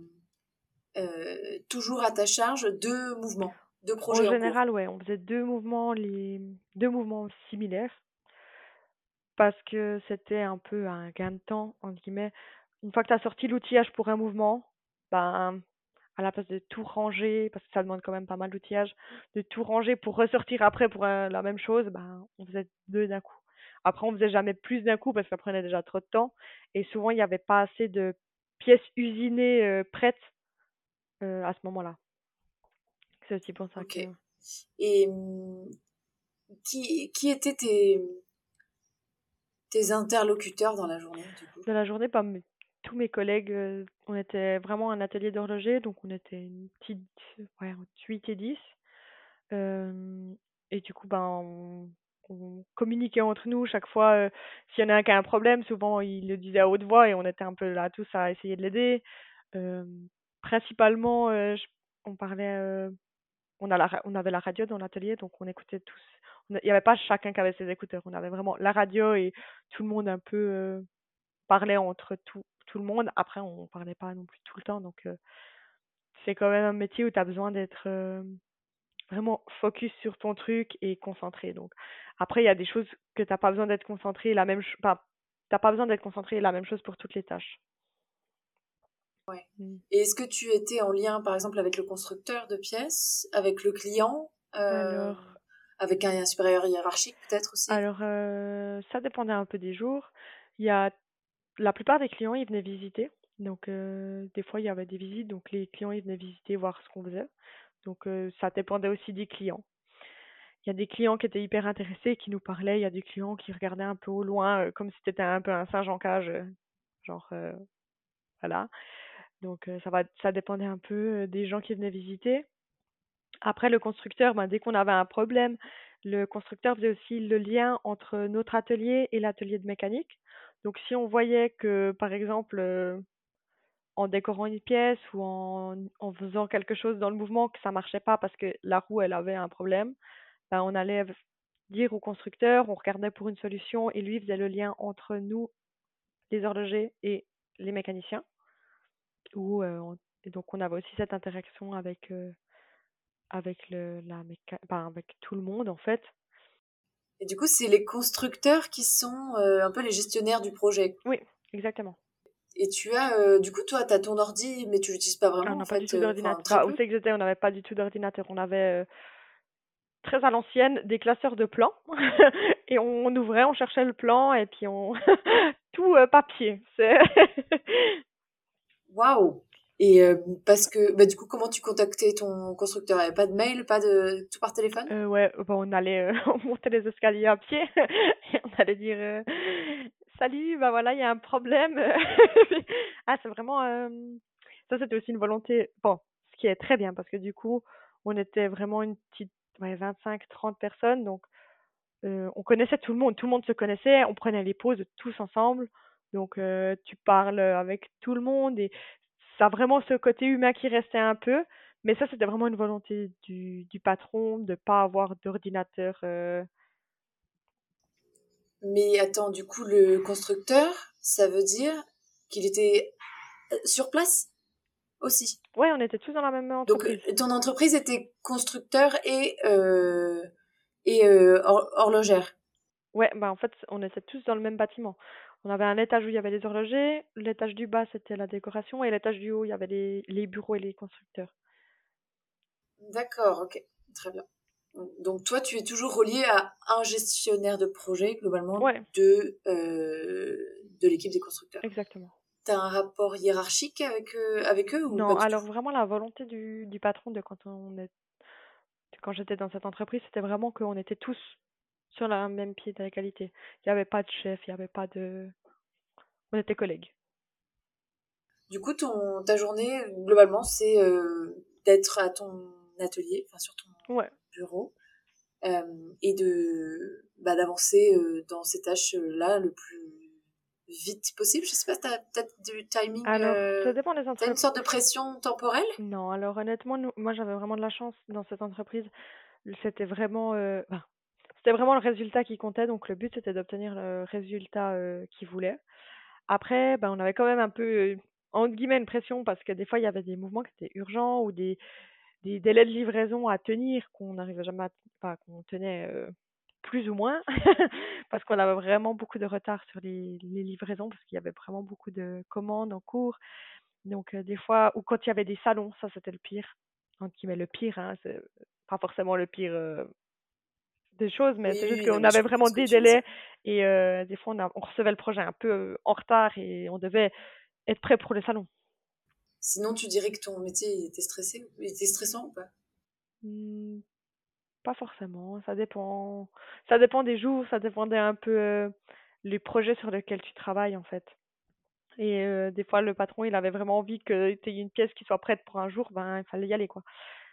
euh, toujours à ta charge deux mouvements, deux
En
projets en cours.
général, ouais, on faisait deux mouvements, les deux mouvements similaires. Parce que c'était un peu un gain de temps, entre guillemets. Une fois que tu as sorti l'outillage pour un mouvement, ben, à la place de tout ranger, parce que ça demande quand même pas mal d'outillage, de tout ranger pour ressortir après pour un- la même chose, ben, on faisait deux d'un coup. Après, on faisait jamais plus d'un coup parce que ça prenait déjà trop de temps. Et souvent, il n'y avait pas assez de pièces usinées euh, prêtes euh, à ce moment-là. C'est aussi pour ça
Ok.
que...
Et hum, qui, qui étaient tes, tes interlocuteurs dans la journée, du coup?
Dans la journée, pas mes- tous mes collègues, euh, on était vraiment un atelier d'horloger, donc on était une petite, ouais, entre huit et dix. Euh, et du coup, ben, on, on communiquait entre nous chaque fois. Euh, s'il y en a un qui a un problème, souvent il le disait à haute voix et on était un peu là tous à essayer de l'aider. Euh, Principalement, euh, je- on parlait. Euh, on a la ra on avait la radio dans l'atelier, donc on écoutait tous. On a il y avait pas chacun qui avait ses écouteurs. On avait vraiment la radio et tout le monde un peu, heu, parlait entre tout tout le monde. Après, on parlait pas non plus tout le temps, donc heu, c'est quand même un métier où tu as besoin d'être, hem, vraiment focus sur ton truc et concentré, donc après, il y a des choses que tu as pas besoin d'être concentré la même ch enfin, tu pas besoin d'être concentré la même chose pour toutes les tâches.
Ouais.
Mmh.
Et est-ce que tu étais en lien, par exemple, avec le constructeur de pièces, avec le client, euh,
Alors
avec un supérieur hiérarchique peut-être aussi?
alors, heu, ça dépendait un peu des jours. Il y a la plupart des clients, ils venaient visiter, donc heu, des fois, il y avait des visites, donc les clients, ils venaient visiter, voir ce qu'on faisait, donc heu, ça dépendait aussi des clients. Il y a des clients qui étaient hyper intéressés, qui nous parlaient, il y a des clients qui regardaient un peu au loin, heu, comme si tu un peu un singe en cage, heu, genre, heu, voilà, donc heu, ça va ça dépendait un peu, heu, des gens qui venaient visiter. Après le constructeur, ben, dès qu'on avait un problème, le constructeur faisait aussi le lien entre notre atelier et l'atelier de mécanique. Donc si on voyait que, par exemple, heu, en décorant une pièce ou en en faisant quelque chose dans le mouvement que ça marchait pas parce que la roue, elle avait un problème, ben, on allait v dire au constructeur, on regardait pour une solution et lui faisait le lien entre nous, les horlogers et les mécaniciens. Ou, heu, on et donc on avait aussi cette interaction avec, heu, avec le la méca enfin avec tout le monde en fait.
Et du coup, c'est les constructeurs qui sont euh, un peu les gestionnaires du projet.
Oui, exactement.
Et tu as, euh, du coup, toi, tu as ton ordi, mais tu l'utilises pas
Ah, on
vraiment, en
n'a pas du
fait,
tout
euh, enfin,
d'ordinateur.
très
Bah, où
peu.
c'est que j'étais, on n'avait pas du tout d'ordinateur. On avait, heu, très à l'ancienne, des classeurs de plans et on ouvrait, on cherchait le plan et puis on tout, heu, papier. C'est
Waouh! Et euh, parce que, bah, du coup, comment tu contactais ton constructeur? Il n'y avait pas de mail, pas de... Tout par téléphone?
Heu, ouais, bah, on allait, heu, on montait les escaliers à pied et on allait dire, heu: «Salut, bah, voilà, il y a un problème». Ah, c'est vraiment, hem, ça, c'était aussi une volonté bon, ce qui est très bien parce que du coup, on était vraiment une petite, ouais, vingt-cinq trente personnes donc heu, on connaissait tout le monde. Tout le monde se connaissait, on prenait les pauses tous ensemble donc heu, tu parles, avec tout le monde et ça a vraiment ce côté humain qui restait un peu, mais ça, c'était vraiment une volonté du du patron de pas avoir d'ordinateur, heu
Mais attends, du coup, le constructeur, ça veut dire qu'il était euh, sur place aussi.
ouais, on était tous dans la même
Donc,
entreprise.
euh, ton entreprise était constructeur et, euh, et euh, hor- horlogère.
Ouais, bah, en fait, on était tous dans le même bâtiment. On avait un étage où il y avait les horlogers, l'étage du bas, c'était la décoration et l'étage du haut, il y avait les les bureaux et les constructeurs.
D'accord, ok, très bien. Donc, toi, tu es toujours relié à un gestionnaire de projet, globalement,
Ouais,
de, euh, de l'équipe des constructeurs.
exactement.
Tu as un rapport hiérarchique avec, eux- avec eux ou pas
Non,
du tout?
alors vraiment la volonté du du patron de quand on est quand j'étais dans cette entreprise, c'était vraiment qu'on était tous sur la même pied d'égalité. Il y avait pas de chef, il y avait pas de on était collègues.
Du coup, ton, ta journée, globalement, c'est euh, d'être à ton atelier, enfin sur ton
Ouais.
bureau, euh, et de bah, d'avancer euh, dans ces tâches-là le plus vite possible. Je sais pas, t'as peut-être du timing,
Alors, ça
euh,
dépend des
t'as une
entreprises.
sorte de pression temporelle?
Non, alors honnêtement, nous moi j'avais vraiment de la chance dans cette entreprise. C'était vraiment, heu, ben, c'était vraiment le résultat qui comptait, donc le but c'était d'obtenir le résultat, heu, qu'ils voulaient. Après, ben, on avait quand même un peu, heu, entre guillemets «une pression» parce que des fois il y avait des mouvements qui étaient urgents ou des des délais de livraison à tenir qu'on n'arrivait jamais à enfin qu'on tenait, heu, plus ou moins parce qu'on avait vraiment beaucoup de retard sur les les livraisons parce qu'il y avait vraiment beaucoup de commandes en cours. Donc heu, des fois ou quand il y avait des salons, ça c'était le pire, entre guillemets «le pire», hein, c'est pas forcément le pire, heu, des choses, mais
Oui,
c'est
oui,
juste
oui, non,
qu'on
mais je
avait
comprends
vraiment
ce que
des
tu veux dire.
délais et heu, des fois on a on recevait le projet un peu, heu, en retard et on devait être prêt pour le salon.
Sinon, tu dirais que ton métier il était stressé, il était stressant ou pas?
Mmh, pas forcément, ça dépend ça dépend des jours, ça dépendait un peu, heu, les projets sur lesquels tu travailles, en fait et heu, des fois le patron, il avait vraiment envie que tu aies une pièce qui soit prête pour un jour, ben, il fallait y aller, quoi.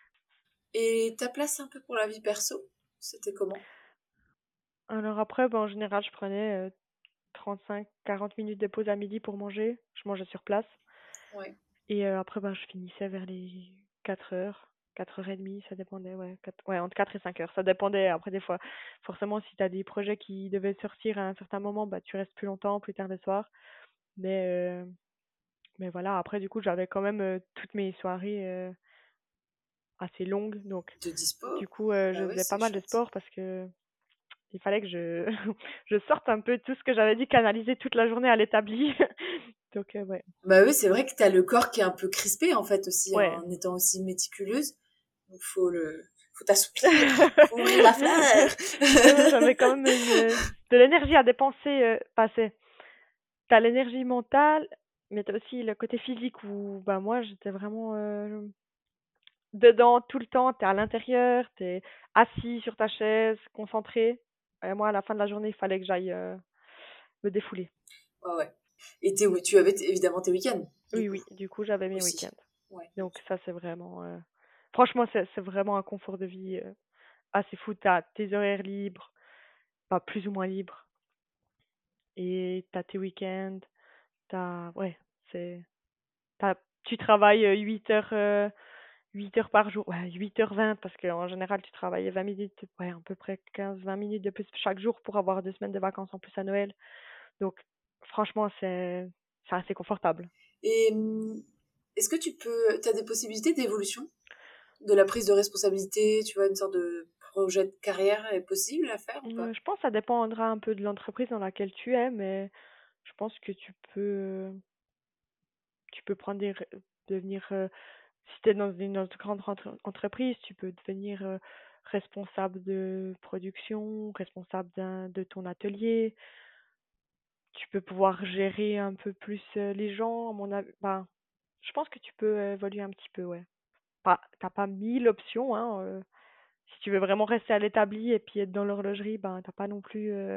Et ta place un peu pour la vie perso, c'était comment?
Alors après, ben, en général, je prenais, heu, trente-cinq quarante minutes de pause à midi pour manger. Je mangeais sur place
Ouais.
et heu, après, ben, je finissais vers les quatre heures. quatre heures trente, ça dépendait, ouais. quatre ouais, entre quatre et cinq heures. Ça dépendait. Après, des fois, forcément, si tu as des projets qui devaient sortir à un certain moment, bah, tu restes plus longtemps, plus tard le soir. Mais, euh, mais voilà, après, du coup, j'avais quand même euh, toutes mes soirées euh, assez longues. Donc,
De dispo.
du coup, euh, je
Bah ouais,
faisais pas
c'est
mal de
chouette.
sport parce que il fallait que je, je sorte un peu tout ce que j'avais dit canaliser toute la journée à l'établi. Donc, euh, ouais.
Bah oui, c'est vrai que t'as le corps qui est un peu crispé, en fait, aussi,
Ouais.
en étant aussi méticuleuse. Donc, faut le, faut t'assouplir, faut ouvrir la fleur.
Ouais, ouais, j'avais quand même une, de l'énergie à dépenser. Euh, enfin, c'est- t'as l'énergie mentale, mais t'as aussi le côté physique où, bah, moi, j'étais vraiment euh, dedans tout le temps. T'es à l'intérieur, t'es assis sur ta chaise, concentré. Et moi, à la fin de la journée, il fallait que j'aille euh, me défouler.
Ouais, ouais. Et t'es, tu avais t- évidemment tes week-ends, du
Oui,
coup,
oui, du coup, j'avais mes
aussi.
week-ends.
Ouais.
Donc, ça, c'est vraiment. euh, Franchement, c'est c'est vraiment un confort de vie euh, assez fou. T'as tes horaires libres, pas plus ou moins libres, et t'as tes week-ends. T'as. Ouais, c'est. T'as- Tu travailles euh, huit heures, euh, huit heures par jour. Ouais, huit heures vingt, parce qu'en général, tu travailles vingt minutes, ouais, à peu près quinze vingt minutes de plus chaque jour pour avoir deux semaines de vacances en plus à Noël. Donc, franchement, c'est c'est assez confortable.
Et hum, est-ce que tu peux, t'as des possibilités d'évolution, de la prise de responsabilité, tu vois, une sorte de projet de carrière est possible à faire ou
Euh,
pas?
je pense que ça dépendra un peu de l'entreprise dans laquelle tu es, mais je pense que tu peux, tu peux prendre des, re- devenir, euh, si tu es dans une autre grande entre- entreprise, tu peux devenir euh, responsable de production, responsable d'un, de ton atelier. Tu peux pouvoir gérer un peu plus euh, les gens, à mon avis. Bah, je pense que tu peux euh, évoluer un petit peu, ouais. Pas, t'as pas mille options, hein. euh, si tu veux vraiment rester à l'établi et puis être dans l'horlogerie, ben t'as pas non plus. euh,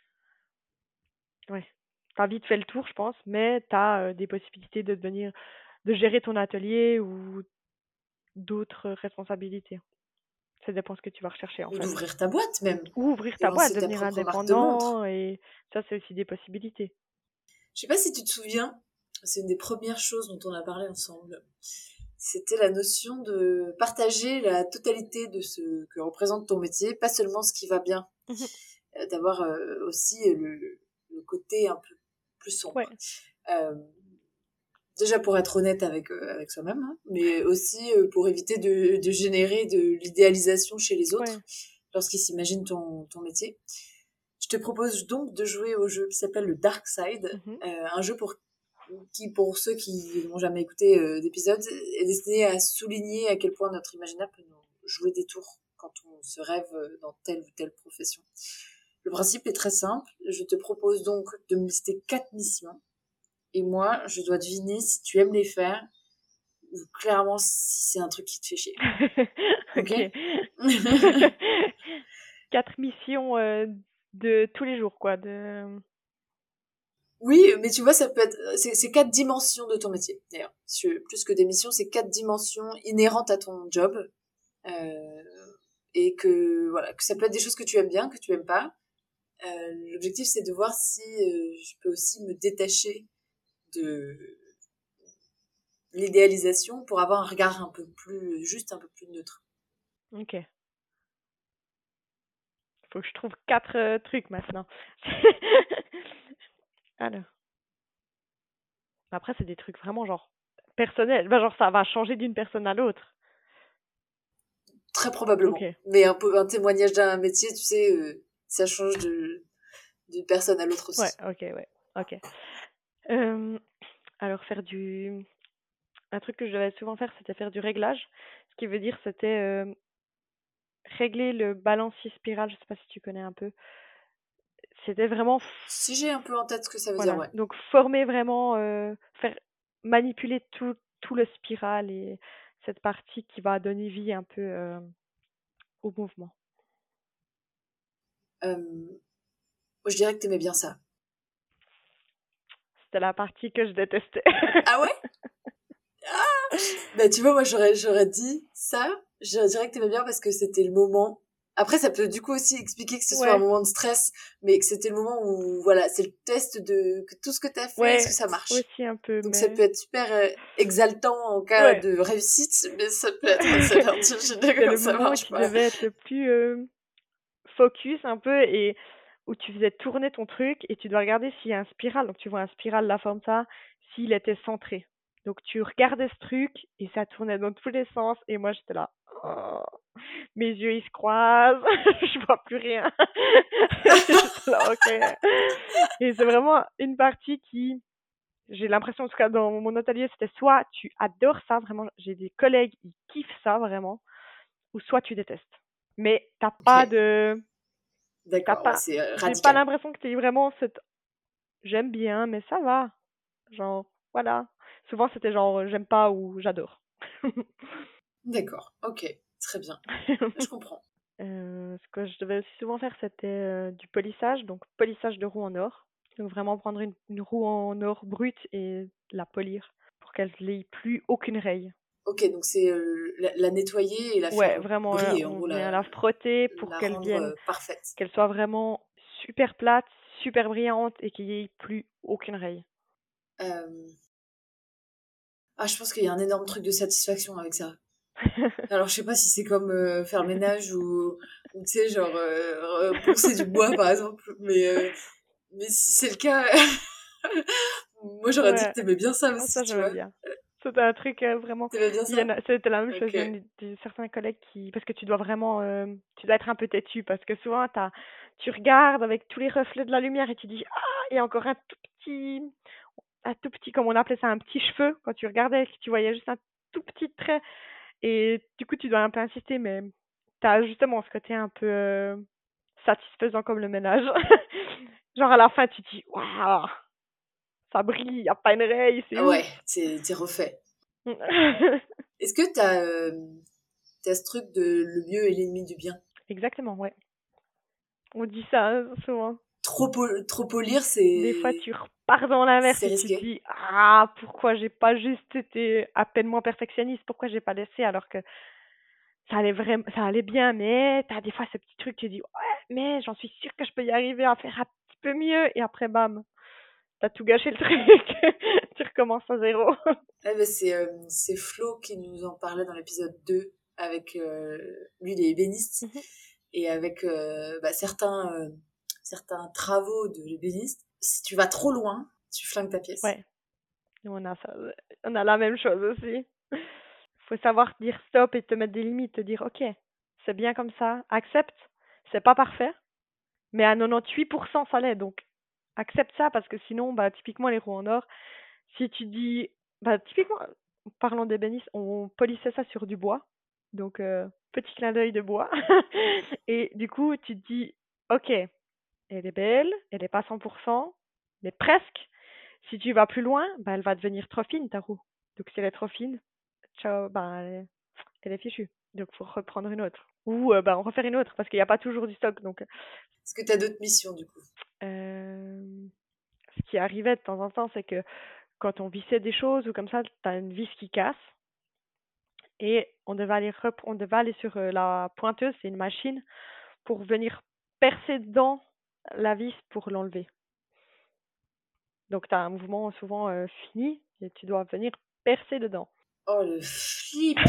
Ouais. T'as vite fait le tour, je pense, mais t'as euh, des possibilités de devenir, de gérer ton atelier ou d'autres responsabilités. Ça dépend ce que tu vas rechercher en
Ou
fait.
d'ouvrir ta boîte même,
Ou ouvrir
de
ta boîte,
lancer ta
devenir
propre marque de montre.
indépendant, et ça, c'est aussi des possibilités.
Je sais pas si tu te souviens, c'est une des premières choses dont on a parlé ensemble. C'était la notion de partager la totalité de ce que représente ton métier, pas seulement ce qui va bien,
Mhm.
euh, d'avoir euh, aussi le, le côté un peu plus
Ouais,
sombre. Euh, déjà pour être honnête avec, euh, avec soi-même, hein, mais aussi euh, pour éviter de, de générer de l'idéalisation chez les
ouais.
autres lorsqu'ils s'imaginent ton, ton métier. Je te propose donc de jouer au jeu qui s'appelle le Dark Side,
Mhm.
euh, un jeu pour qui, pour ceux qui n'ont jamais écouté euh, d'épisode, est destiné à souligner à quel point notre imaginaire peut nous jouer des tours quand on se rêve dans telle ou telle profession. Le principe est très simple. Je te propose donc de me lister quatre missions. Et moi, je dois deviner si tu aimes les faire ou clairement si c'est un truc qui te fait chier. Ok?
Ok. Quatre missions euh, de tous les jours, quoi. De...
Oui, mais tu vois, ça peut être, c'est, c'est quatre dimensions de ton métier, d'ailleurs. Plus que des missions, c'est quatre dimensions inhérentes à ton job. Euh, et que, voilà, que ça peut être des choses que tu aimes bien, que tu aimes pas. Euh, l'objectif, c'est de voir si euh, je peux aussi me détacher de l'idéalisation pour avoir un regard un peu plus, juste un peu plus neutre.
Ok. Faut que je trouve quatre euh, trucs maintenant. Alors. Après, c'est des trucs vraiment genre personnels. Bah, genre, ça va changer d'une personne à l'autre.
Très
Ok.
probablement. Mais un peu un témoignage d'un métier, tu sais, euh, ça change de d'une personne à l'autre
Ouais,
aussi.
ok, ouais. Ok. Euh, alors, faire du. Un truc que je devais souvent faire, c'était faire du réglage. Ce qui veut dire, c'était euh, régler le balancier spirale. Je sais pas si tu connais un peu. C'était vraiment. f-
Si j'ai un peu en tête ce que ça veut dire,
Voilà.
ouais.
Donc, former vraiment. euh, faire manipuler tout, tout le spiral et cette partie qui va donner vie un peu euh, au mouvement.
Euh, je dirais que t'aimais bien ça.
C'était la partie que je détestais.
Ah ouais? Bah tu vois, moi j'aurais j'aurais dit ça. Je dirais que t'aimais bien parce que c'était le moment. Après, ça peut du coup aussi expliquer que ce soit
Ouais.
un moment de stress, mais que c'était le moment où, voilà, c'est le test de que tout ce que t'as fait,
Ouais,
est-ce que ça marche?
aussi un peu,
Donc ça
mais...
peut être super euh, exaltant en cas
Ouais.
de réussite, mais ça peut être assez vertigineux
C'est
quand
le
ça
moment où
marche
tu
pas.
devais être le plus euh, focus un peu et où tu faisais tourner ton truc et tu dois regarder s'il y a un spiral. Donc tu vois un spiral, la forme ça, s'il était centré. Donc tu regardais ce truc et ça tournait dans tous les sens et moi j'étais là. Oh, mes yeux ils se croisent, je vois plus rien. J'étais là, ok. Et c'est vraiment une partie qui, j'ai l'impression en tout cas dans mon atelier, c'était soit tu adores ça vraiment, j'ai des collègues ils kiffent ça vraiment, ou soit tu détestes. Mais t'as pas
Ok,
de, t'as
d'accord, ouais,
pas,
c'est euh,
j'ai pas
radical.
l'impression que t'aies vraiment cette, j'aime bien, mais ça va. Genre, voilà. Souvent c'était genre euh, j'aime pas ou j'adore.
D'accord, ok, très bien, je comprends.
Euh, ce que je devais aussi souvent faire, c'était euh, du polissage, donc polissage de roues en or. Donc vraiment prendre une, une roue en or brute et la polir pour qu'elle n'ait plus aucune raye.
Ok, donc c'est euh, la, la nettoyer et la
Ouais,
faire
vraiment, euh,
briller, en
on
gros,
vient
la,
la frotter pour
la
qu'elle
rendre
vienne,
euh, parfaite.
qu'elle soit vraiment super plate, super brillante et qu'il n'y ait plus aucune raye.
Euh, Ah, je pense qu'il y a un énorme truc de satisfaction avec ça. Alors, je sais pas si c'est comme euh, faire le ménage ou, ou tu sais, genre, euh, euh, poncer du bois, par exemple. Mais, euh, mais si c'est le cas, moi, j'aurais dit que
Ouais,
t'aimais bien ça
moi,
aussi,
ça
tu
j'aimais
vois.
bien. C'était un truc euh, vraiment.
T'aimais bien
Il y
ça?
en a, c'était la même chose.
Ok.
Il y en a des- certains collègues qui, parce que tu dois vraiment, euh, tu dois être un peu têtu parce que souvent t'as, tu regardes avec tous les reflets de la lumière et tu dis ah, il y a encore un tout petit, un tout petit, comme on appelait ça, un petit cheveu quand tu regardais, que tu voyais juste un tout petit trait et du coup tu dois un peu insister, mais t'as justement ce côté un peu euh, satisfaisant comme le ménage. Genre à la fin tu dis waouh, ça brille, y a pas une raye, c'est
Ah
ouf.
ouais, t'es t'es refait. Est-ce que t'as euh, t'as ce truc de le mieux est l'ennemi du bien?
Exactement, ouais. On dit ça hein, souvent.
Trop, pol- trop polir,
Des fois,
c'est
tu repars dans l'inverse
c'est
et tu te
risqué.
dis ah, pourquoi j'ai pas juste été à peine moins perfectionniste, pourquoi j'ai pas laissé alors que ça allait vraiment, ça allait bien, mais t'as des fois ce petit truc, tu te dis ouais, mais j'en suis sûre que je peux y arriver à faire un petit peu mieux et après bam, t'as tout gâché le truc, tu recommences à zéro.
Ouais, bah, c'est euh, c'est Flo qui nous en parlait dans l'épisode deux avec euh, lui, il est ébéniste
Mhm.
et avec euh, bah, certains euh, certains travaux de l'ébéniste. Si tu vas trop loin, tu flingues ta pièce.
Ouais, nous, on a ça, on a la même chose aussi. Faut savoir dire stop et te mettre des limites, te dire ok, c'est bien comme ça, accepte, c'est pas parfait, mais à quatre-vingt-dix-huit pour cent ça l'est, donc accepte ça parce que sinon, bah typiquement les roues en or, si tu dis, bah typiquement, parlons d'ébénistes, on polissait ça sur du bois, donc euh, petit clin d'œil de bois, et du coup tu te dis ok, elle est belle, elle est pas cent pour cent, mais presque. Si tu vas plus loin, bah elle va devenir trop fine ta roue. Donc si elle est trop fine, ciao, bah elle est, elle est fichue. Donc faut reprendre une autre. Ou euh, bah en refaire une autre parce qu'il n'y a pas toujours du stock. Donc
Est-ce que tu as d'autres missions du coup?
euh, ce qui arrivait de temps en temps, c'est que quand on vissait des choses ou comme ça, t'as une vis qui casse et on devait aller rep- on devait aller sur euh, la pointeuse, c'est une machine pour venir percer dedans la vis pour l'enlever. Donc tu as un mouvement souvent euh, fini et tu dois venir percer dedans.
Oh le flip!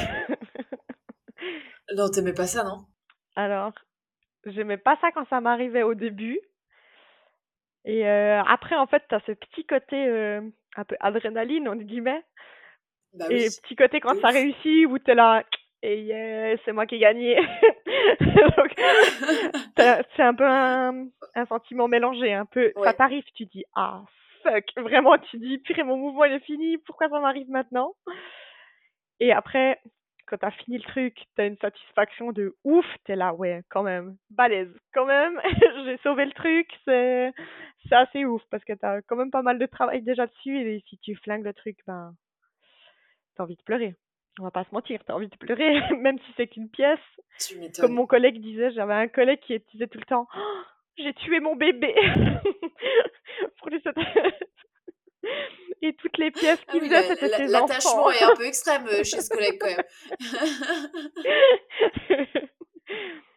Non, t'aimais pas ça, non?
Alors, j'aimais pas ça quand ça m'arrivait au début. Et euh, après, en fait, tu as ce petit côté euh, un peu adrénaline, entre guillemets.
Bah oui,
Et petit côté quand
de
ça
ouf.
réussit, où t'es là, et yeah, c'est moi qui ai gagné. Donc, t'as- c'est un peu un, un sentiment mélangé, un peu, ça
Ouais.
t'arrive, tu dis, ah, fuck, vraiment, tu dis, purée, mon mouvement, il est fini, pourquoi ça m'arrive maintenant? Et après, quand t'as fini le truc, t'as une satisfaction de ouf, t'es là, ouais, quand même, balèze, quand même, j'ai sauvé le truc, c'est, c'est assez ouf, parce que t'as quand même pas mal de travail déjà dessus, et si tu flingues le truc, ben, t'as envie de pleurer. On va pas se mentir, t'as envie de pleurer, même si c'est qu'une pièce.
Tu
Comme
m'étonnes.
mon collègue disait, j'avais un collègue qui disait tout le temps, oh, j'ai tué mon bébé. Pour lui, c'était... Et toutes les pièces
Ah
qu'il
oui,
faisait,
la-
c'était
la-
ses
l'attachement
enfants.
est un peu extrême euh, chez ce collègue quand même. Ah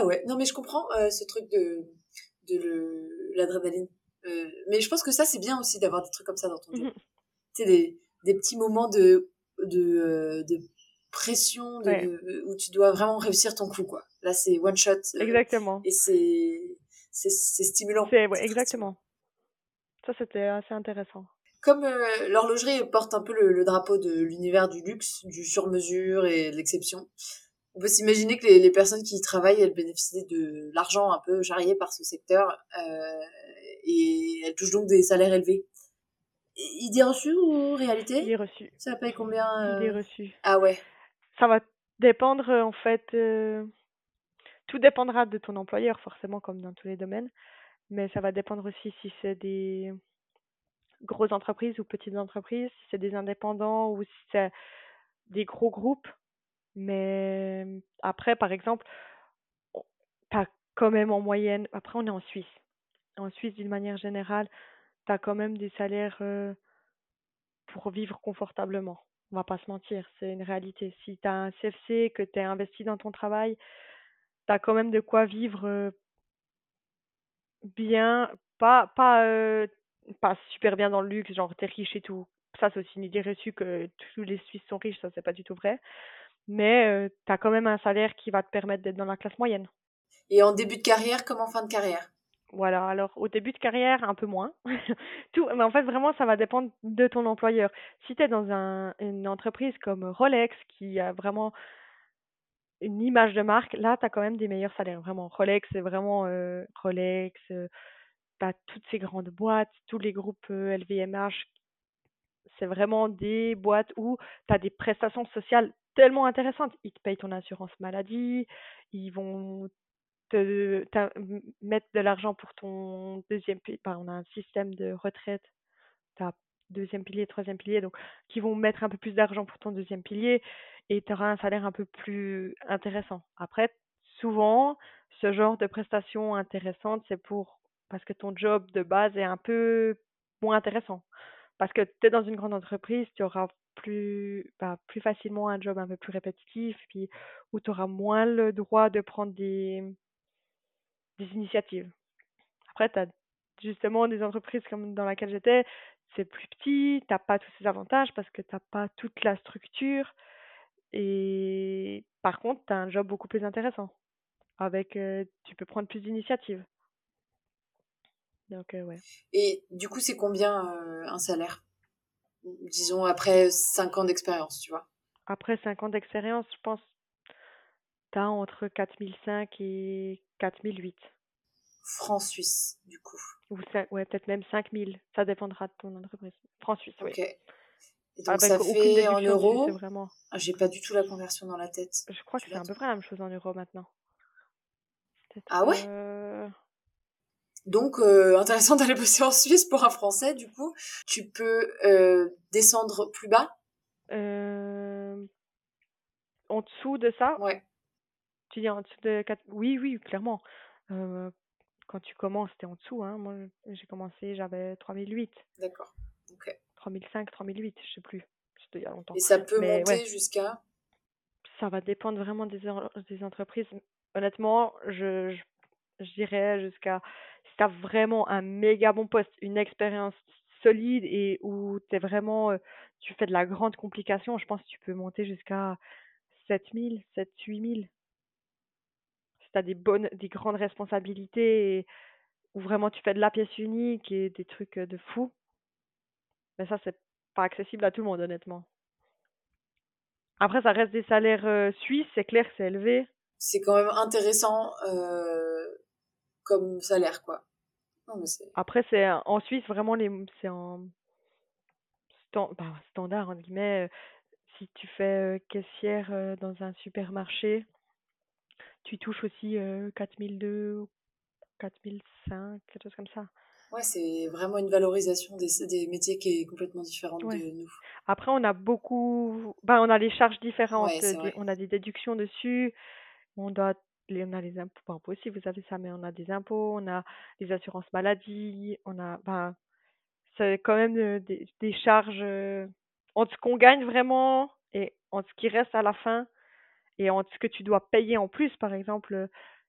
ouais. Non, mais je comprends euh, ce truc de, de le, l'adrénaline. Euh, mais je pense que ça, c'est bien aussi d'avoir des trucs comme ça dans ton job.
Mhm.
Tu sais, des, des petits moments de, de, euh, de pression de,
Ouais,
de- où tu dois vraiment réussir ton coup, quoi. Là, c'est one shot euh,
exactement.
et c'est, c'est, c'est stimulant.
C'est ouais,
C'est très stimulant.
exactement. Ça, c'était assez intéressant.
Comme euh, l'horlogerie porte un peu le, le drapeau de l'univers du luxe, du sur-mesure et de l'exception, on peut s'imaginer que les, les personnes qui y travaillent, elles bénéficient de l'argent un peu charrié par ce secteur euh, et elles touchent donc des salaires élevés. Idée reçue ou réalité?
Idée reçue.
Ça paye combien
Idée
euh...
reçue.
Ah ouais.
Ça va dépendre, euh, en fait, euh, tout dépendra de ton employeur, forcément, comme dans tous les domaines. Mais ça va dépendre aussi si c'est des grosses entreprises ou petites entreprises, si c'est des indépendants ou si c'est des gros groupes. Mais après, par exemple, on- t'as quand même en moyenne, après on est en Suisse. En Suisse, d'une manière générale, t'as quand même des salaires euh, pour vivre confortablement. On va pas se mentir, c'est une réalité. Si t'as un C F C, que t'es investi dans ton travail, t'as quand même de quoi vivre euh, bien, pas, pas, euh, pas super bien dans le luxe, genre t'es riche et tout. Ça, c'est aussi une idée reçue que tous les Suisses sont riches, ça, c'est pas du tout vrai. Mais euh, t'as quand même un salaire qui va te permettre d'être dans la classe moyenne.
Et en début de carrière comme en fin de carrière?
Voilà, alors au début de carrière, un peu moins. Tout, mais en fait, vraiment, ça va dépendre de ton employeur. Si tu es dans un, une entreprise comme Rolex, qui a vraiment une image de marque, là, tu as quand même des meilleurs salaires. Vraiment, Rolex, c'est vraiment euh, Rolex, euh, tu as toutes ces grandes boîtes, tous les groupes euh, L V M H, c'est vraiment des boîtes où tu as des prestations sociales tellement intéressantes. Ils te payent ton assurance maladie, ils vont te, t'as- m- mettre de l'argent pour ton deuxième pilier. Enfin, on a un système de retraite. Tu as deuxième pilier, troisième pilier, donc qui vont mettre un peu plus d'argent pour ton deuxième pilier et tu auras un salaire un peu plus intéressant. Après, souvent, ce genre de prestations intéressantes, c'est pour parce que ton job de base est un peu moins intéressant. Parce que tu es dans une grande entreprise, tu auras plus, bah, plus facilement un job un peu plus répétitif, puis où tu auras moins le droit de prendre des, des initiatives. Après, tu as justement des entreprises comme dans laquelle j'étais, c'est plus petit, t'as pas tous ces avantages parce que t'as pas toute la structure. Et par contre, tu as un job beaucoup plus intéressant. Avec, euh, tu peux prendre plus d'initiatives. Donc, euh, ouais.
Et du coup, c'est combien euh, un salaire? Disons après cinq ans d'expérience, tu vois.
Après cinq ans d'expérience, je pense, tu as entre quatre mille cinq et quatre mille huit.
Franc-suisse, du coup.
Ou cin- ouais, peut-être même cinq mille. Ça dépendra de ton entreprise. France Suisse, oui.
Ok. Et donc ça
Avec aucune
fait en
déduction dessus, c'est
euros.
vraiment.
Ah, j'ai pas du tout la conversion dans la tête.
Je crois que
Tu
c'est
l'as,
à peu
toi?
près la même chose en euros maintenant. Peut-être.
Ah ouais?
Euh...
Donc, euh, intéressant d'aller bosser en Suisse pour un Français, du coup. Tu peux euh, descendre plus bas?
euh, En dessous de ça,
Ouais,
tu dis en dessous de quatre. Oui, oui, clairement. Euh, Quand tu commences, t'es en dessous, hein. Moi, j'ai commencé, j'avais trois mille huit,
d'accord. Ok.
trois mille cinq, trois mille huit, je sais plus. C'était il y a longtemps.
Et ça peut
Mais ouais,
monter jusqu'à...
ça va dépendre vraiment des, or- des entreprises. Honnêtement, je, je, je dirais jusqu'à si tu as vraiment un méga bon poste, une expérience solide et où t'es vraiment, euh, tu fais de la grande complication, je pense que tu peux monter jusqu'à sept mille, sept, huit mille. Si tu as des bonnes, des grandes responsabilités et où vraiment tu fais de la pièce unique et des trucs euh, de fou. Mais ça, c'est pas accessible à tout le monde, honnêtement. Après, ça reste des salaires euh, suisses, c'est clair que c'est élevé.
C'est quand même intéressant euh, comme salaire, quoi. Non, mais c'est...
Après, c'est euh, en Suisse, vraiment, les, c'est en stan- bah, standard, entre guillemets. euh, Si tu fais euh, caissière euh, dans un supermarché, tu touches aussi euh, quatre mille deux, quatre mille cinq, quelque chose comme ça.
Ouais, c'est vraiment une valorisation des, des métiers qui est complètement différente de
Ouais.
nous.
Après, on a beaucoup, ben, on a les charges différentes.
Ouais,
euh,
c'est
des-
vrai.
On a des déductions dessus. On doit, les- on a les impôts, pas impôts aussi, vous avez ça, mais on a des impôts, on a les assurances maladie, on a, ben, c'est quand même euh, des, des charges euh, entre ce qu'on gagne vraiment et entre ce qui reste à la fin et entre ce que tu dois payer en plus, par exemple.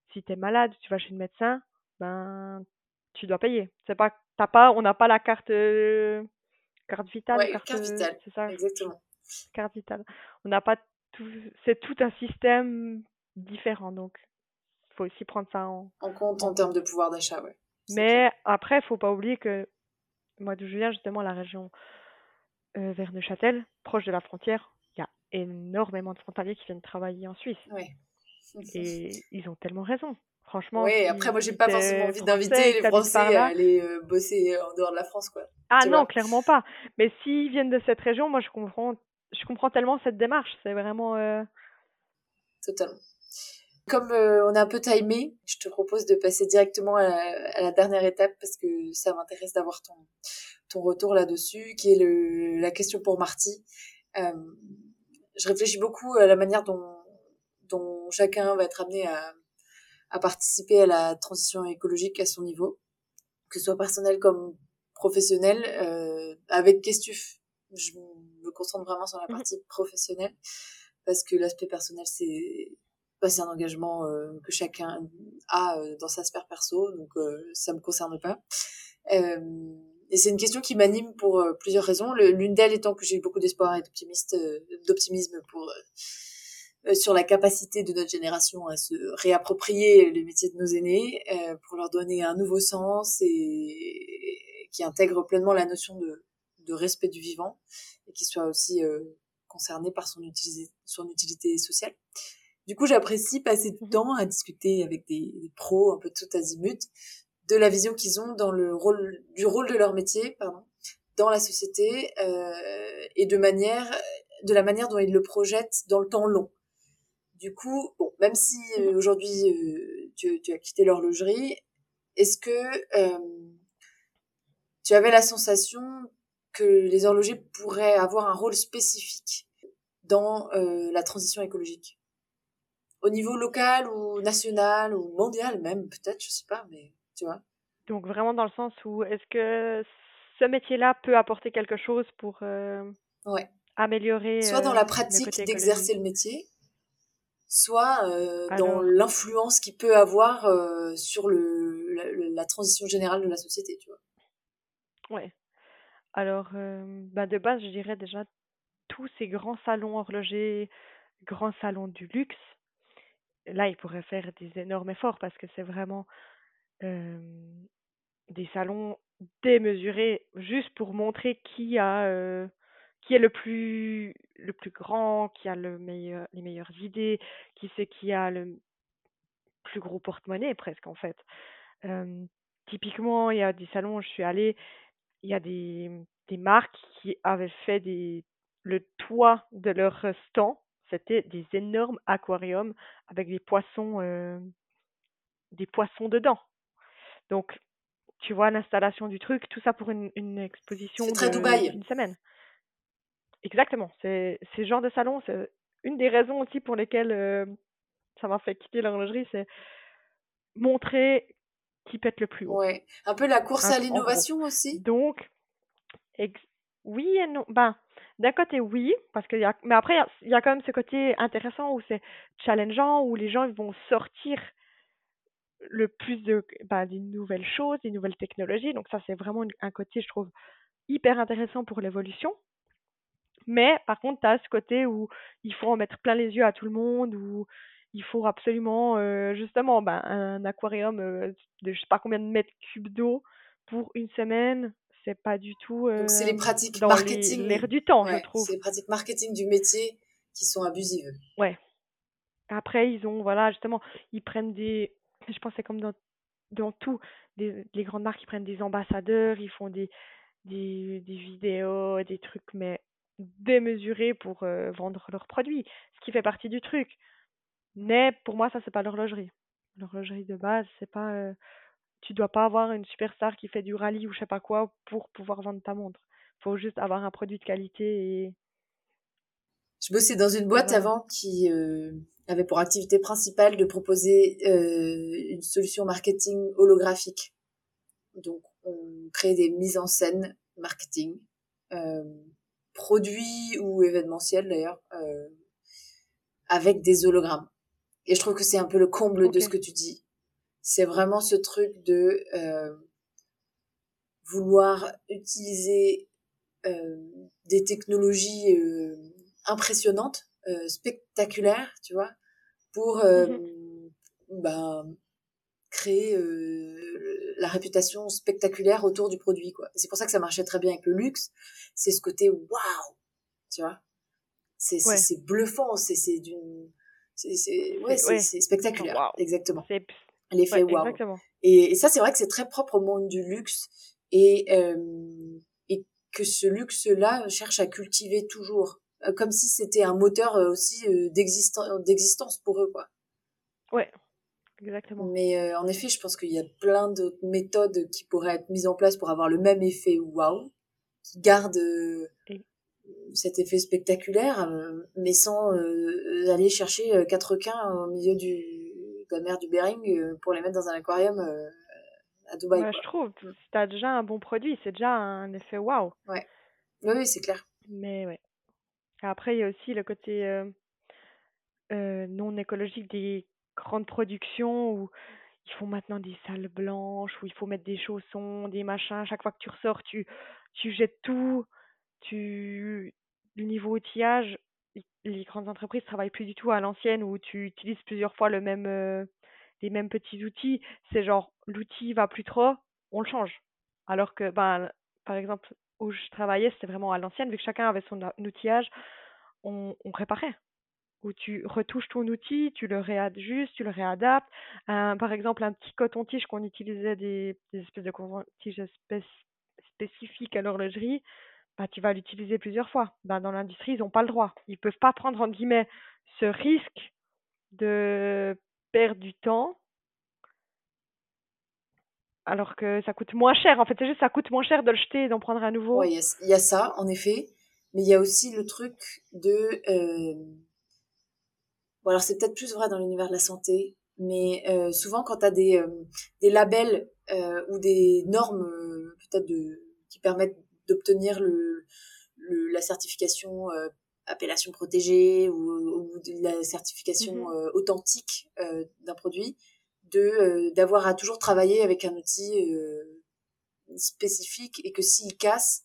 Si tu es malade, tu vas chez le médecin, ben, tu dois payer. C'est pas, t'as pas, on n'a pas la carte, euh, carte vitale ou
Ouais,
carte,
carte
euh,
vitale,
c'est ça, je-
exactement.
carte vitale. On n'a pas tout, c'est tout un système différent, donc faut aussi prendre ça en,
En compte
en
en termes
compte.
de pouvoir d'achat, ouais, c'est clair.
Mais après, faut pas oublier que moi d'où je viens, justement, la région euh, vers Neuchâtel, proche de la frontière, il y a énormément de frontaliers qui viennent travailler en Suisse.
Ouais.
Et ils ont tellement raison. Franchement,
Ouais, après,
si,
moi, j'ai
si
pas forcément
t'es
envie
français
d'inviter
et que
les
t'habites par
Français à
là,
aller euh, bosser en dehors de la France, quoi.
ah
Tu
non,
vois?
clairement pas. Mais s'ils viennent de cette région, moi je comprends, je comprends tellement cette démarche. C'est vraiment, euh,
Totalement. Comme euh, on est un peu timé, je te propose de passer directement à la, à la dernière étape parce que ça m'intéresse d'avoir ton, ton retour là-dessus, qui est le, la question pour Marty. Euh, je réfléchis beaucoup à la manière dont, dont chacun va être amené à, à participer à la transition écologique à son niveau, que ce soit personnel comme professionnel, euh, avec Questuf. Je me concentre vraiment sur la
mhm,
partie professionnelle parce que l'aspect personnel, c'est bah, c'est un engagement euh, que chacun a euh, dans sa sphère perso, donc euh, ça me concerne pas. Euh, et c'est une question qui m'anime pour euh, plusieurs raisons. Le, l'une d'elles étant que j'ai beaucoup d'espoir et d'optimiste, euh, d'optimisme pour euh, sur la capacité de notre génération à se réapproprier les métiers de nos aînés, euh, pour leur donner un nouveau sens et qui intègre pleinement la notion de, de respect du vivant et qui soit aussi euh, concerné par son utilité, son utilité sociale. Du coup, j'apprécie passer du
mhm.
temps à discuter avec des, des pros un peu de tout azimut de la vision qu'ils ont dans le rôle du rôle de leur métier, pardon, dans la société euh, et de manière de la manière dont ils le projettent dans le temps long. Du coup, bon, même si
Mhm.
euh, aujourd'hui euh, tu, tu as quitté l'horlogerie, est-ce que euh, tu avais la sensation que les horlogers pourraient avoir un rôle spécifique dans euh, la transition écologique, au niveau local ou national ou mondial même, peut-être, je sais pas, mais tu vois.
Donc vraiment dans le sens où est-ce que ce métier-là peut apporter quelque chose pour euh,
Ouais.
améliorer
Soit dans
euh,
la
le côté
pratique d'exercer
écologique?
le métier, soit euh, dans
Alors,
l'influence qu'il peut avoir euh, sur le, la, la transition générale de la société, tu vois.
ouais. Alors, euh, bah de base, je dirais déjà tous ces grands salons horlogers, grands salons du luxe. Là, ils pourraient faire des énormes efforts parce que c'est vraiment euh, des salons démesurés juste pour montrer qui a euh, qui est le plus le plus grand, qui a le meilleur les meilleures idées, qui c'est qui a le plus gros porte-monnaie presque en fait. Euh, Typiquement, il y a des salons où je suis allée, il y a des des marques qui avaient fait des le toit de leur stand, c'était des énormes aquariums avec des poissons euh, des poissons dedans. Donc tu vois l'installation du truc, tout ça pour une, une
C'est
exposition
très
de
Dubaï.
d'une semaine. Exactement. C'est c'est ce genre de salon, c'est une des raisons aussi pour lesquelles euh, ça m'a fait quitter l'horlogerie, c'est montrer qui pète le plus haut,
Ouais. Un peu la course
hein,
à
en gros.
l'innovation aussi.
Donc, ex- oui et non. Ben, d'un côté oui, parce qu'il y a, mais après il y a, il y a quand même ce côté intéressant où c'est challengeant, où les gens ils vont sortir le plus de, ben, des nouvelles choses, des nouvelles technologies. Donc ça c'est vraiment une- un côté, je trouve, hyper intéressant pour l'évolution. Mais par contre, tu as ce côté où il faut en mettre plein les yeux à tout le monde, où il faut absolument, euh, justement, ben, un aquarium euh, de je sais pas combien de mètres cubes d'eau pour une semaine. C'est pas du tout
Donc c'est les
euh,
pratiques
dans les- l'air
marketing.
du temps, je
Ouais,
trouve.
c'est les pratiques marketing du métier qui sont abusives.
Ouais. Après, ils ont, voilà, justement, ils prennent des, je pense que c'est comme dans, dans tout, des, les grandes marques, ils prennent des ambassadeurs, ils font des, des, des vidéos, des trucs, mais démesurés pour euh, vendre leurs produits, ce qui fait partie du truc. Mais pour moi, ça, c'est pas l'horlogerie. L'horlogerie de base, c'est pas, euh, tu dois pas avoir une superstar qui fait du rallye ou je sais pas quoi pour pouvoir vendre ta montre. Faut juste avoir un produit de qualité et,
Je bossais dans une
et
boîte
voilà.
avant qui euh, avait pour activité principale de proposer euh, une solution marketing holographique. Donc, on crée des mises en scène marketing, euh, produits ou événementiels d'ailleurs, euh, avec des hologrammes. Et je trouve que c'est un peu le comble
Ok.
de ce que tu dis. C'est vraiment ce truc de euh, vouloir utiliser euh, des technologies euh, impressionnantes, euh, spectaculaires, tu vois, pour euh,
Mhm.
ben, créer euh, la réputation spectaculaire autour du produit, quoi. Et c'est pour ça que ça marchait très bien avec le luxe. C'est ce côté waouh, tu vois. C'est c'est
Ouais.
c'est bluffant, c'est c'est d'une c'est c'est ouais,
C'est,
c'est
ouais.
c'est
Genre,
spectaculaire,
waouh.
exactement.
C'est,
L'effet
ouais,
waouh.
exactement.
Et, et ça, c'est vrai que c'est très propre au monde du luxe et euh, et que ce luxe-là cherche à cultiver toujours, euh, comme si c'était un moteur euh, aussi euh, d'existen- d'existence pour eux, quoi.
Ouais, exactement.
Mais euh, en effet, je pense qu'il y a plein d'autres méthodes qui pourraient être mises en place pour avoir le même effet waouh, qui garde euh,
Et,
cet effet spectaculaire, euh, mais sans euh, aller chercher euh, quatre requins au milieu du, de la mer du Bering euh, pour les mettre dans un aquarium euh, à Dubaï,
bah, je
quoi.
trouve,
Mm.
si t'as déjà un bon produit, c'est déjà un effet waouh.
Ouais. Oui, oui, c'est clair.
Mais ouais. Après, il y a aussi le côté euh, euh, non écologique des grandes productions où ils font maintenant des salles blanches, où il faut mettre des chaussons, des machins. Chaque fois que tu ressors, tu, tu jettes tout. Tu... Le niveau outillage, i- les grandes entreprises travaillent plus du tout à l'ancienne où tu utilises plusieurs fois le même, euh, les mêmes petits outils. C'est genre, l'outil va plus trop, on le change. Alors que, ben, par exemple, où je travaillais, c'était vraiment à l'ancienne, vu que chacun avait son a- outillage, on, on réparait. Où tu retouches ton outil, tu le réajustes, tu le réadaptes. Un- par exemple, un petit coton-tige qu'on utilisait des, des espèces de coton-tige spéc- spécifiques à l'horlogerie, bah, tu vas l'utiliser plusieurs fois. Bah, dans l'industrie, ils n'ont pas le droit. Ils peuvent pas prendre, entre guillemets, ce risque de perdre du temps, alors que ça coûte moins cher. En fait, c'est juste ça coûte moins cher de le jeter et d'en prendre un
Ouais,
nouveau.
il y a, il y a ça, en effet, mais il y a aussi le truc de... Euh... Bon, alors c'est peut-être plus vrai dans l'univers de la santé, mais euh, souvent quand tu as des, euh, des labels euh, ou des normes euh, peut-être de, qui permettent d'obtenir le, le, la certification euh, appellation protégée ou, ou de la certification
Mhm.
euh, authentique euh, d'un produit, de euh, d'avoir à toujours travailler avec un outil euh, spécifique et que s'il casse,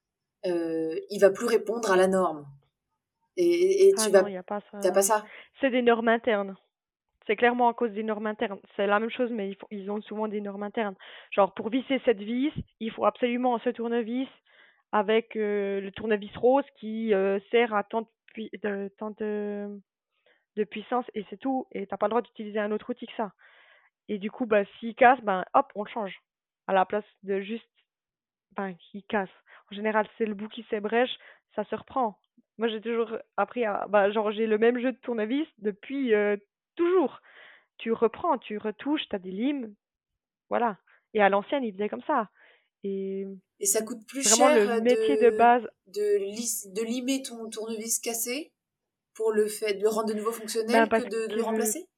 euh, il va plus répondre à la norme. Et, et
Ah
tu
non,
vas,
il n'y a pas
t'as pas
ça.
ça?
C'est des normes internes. C'est clairement à cause des normes internes. C'est la même chose, mais ils, font- ils ont souvent des normes internes. Genre, pour visser cette vis, il faut absolument ce tournevis avec euh, le tournevis rose qui euh, sert à tant de, pui- de, tant de, de puissance et c'est tout. Et t'as pas le droit d'utiliser un autre outil que ça. Et du coup, bah, s'il casse, ben hop, on le change. À la place de juste, ben, qu'il casse. En général, c'est le bout qui s'ébrèche, ça se reprend. Moi, j'ai toujours appris à, bah, genre, j'ai le même jeu de tournevis depuis euh, toujours. Tu reprends, tu retouches, t'as des limes, voilà. Et à l'ancienne, ils faisaient comme ça. Et
Et ça coûte plus
vraiment, le
cher
métier de
de,
base,
de, lis- de limer ton tournevis cassé pour le fait de le rendre de nouveau
ben,
fonctionnel que
parce
de, de le
que,
remplacer?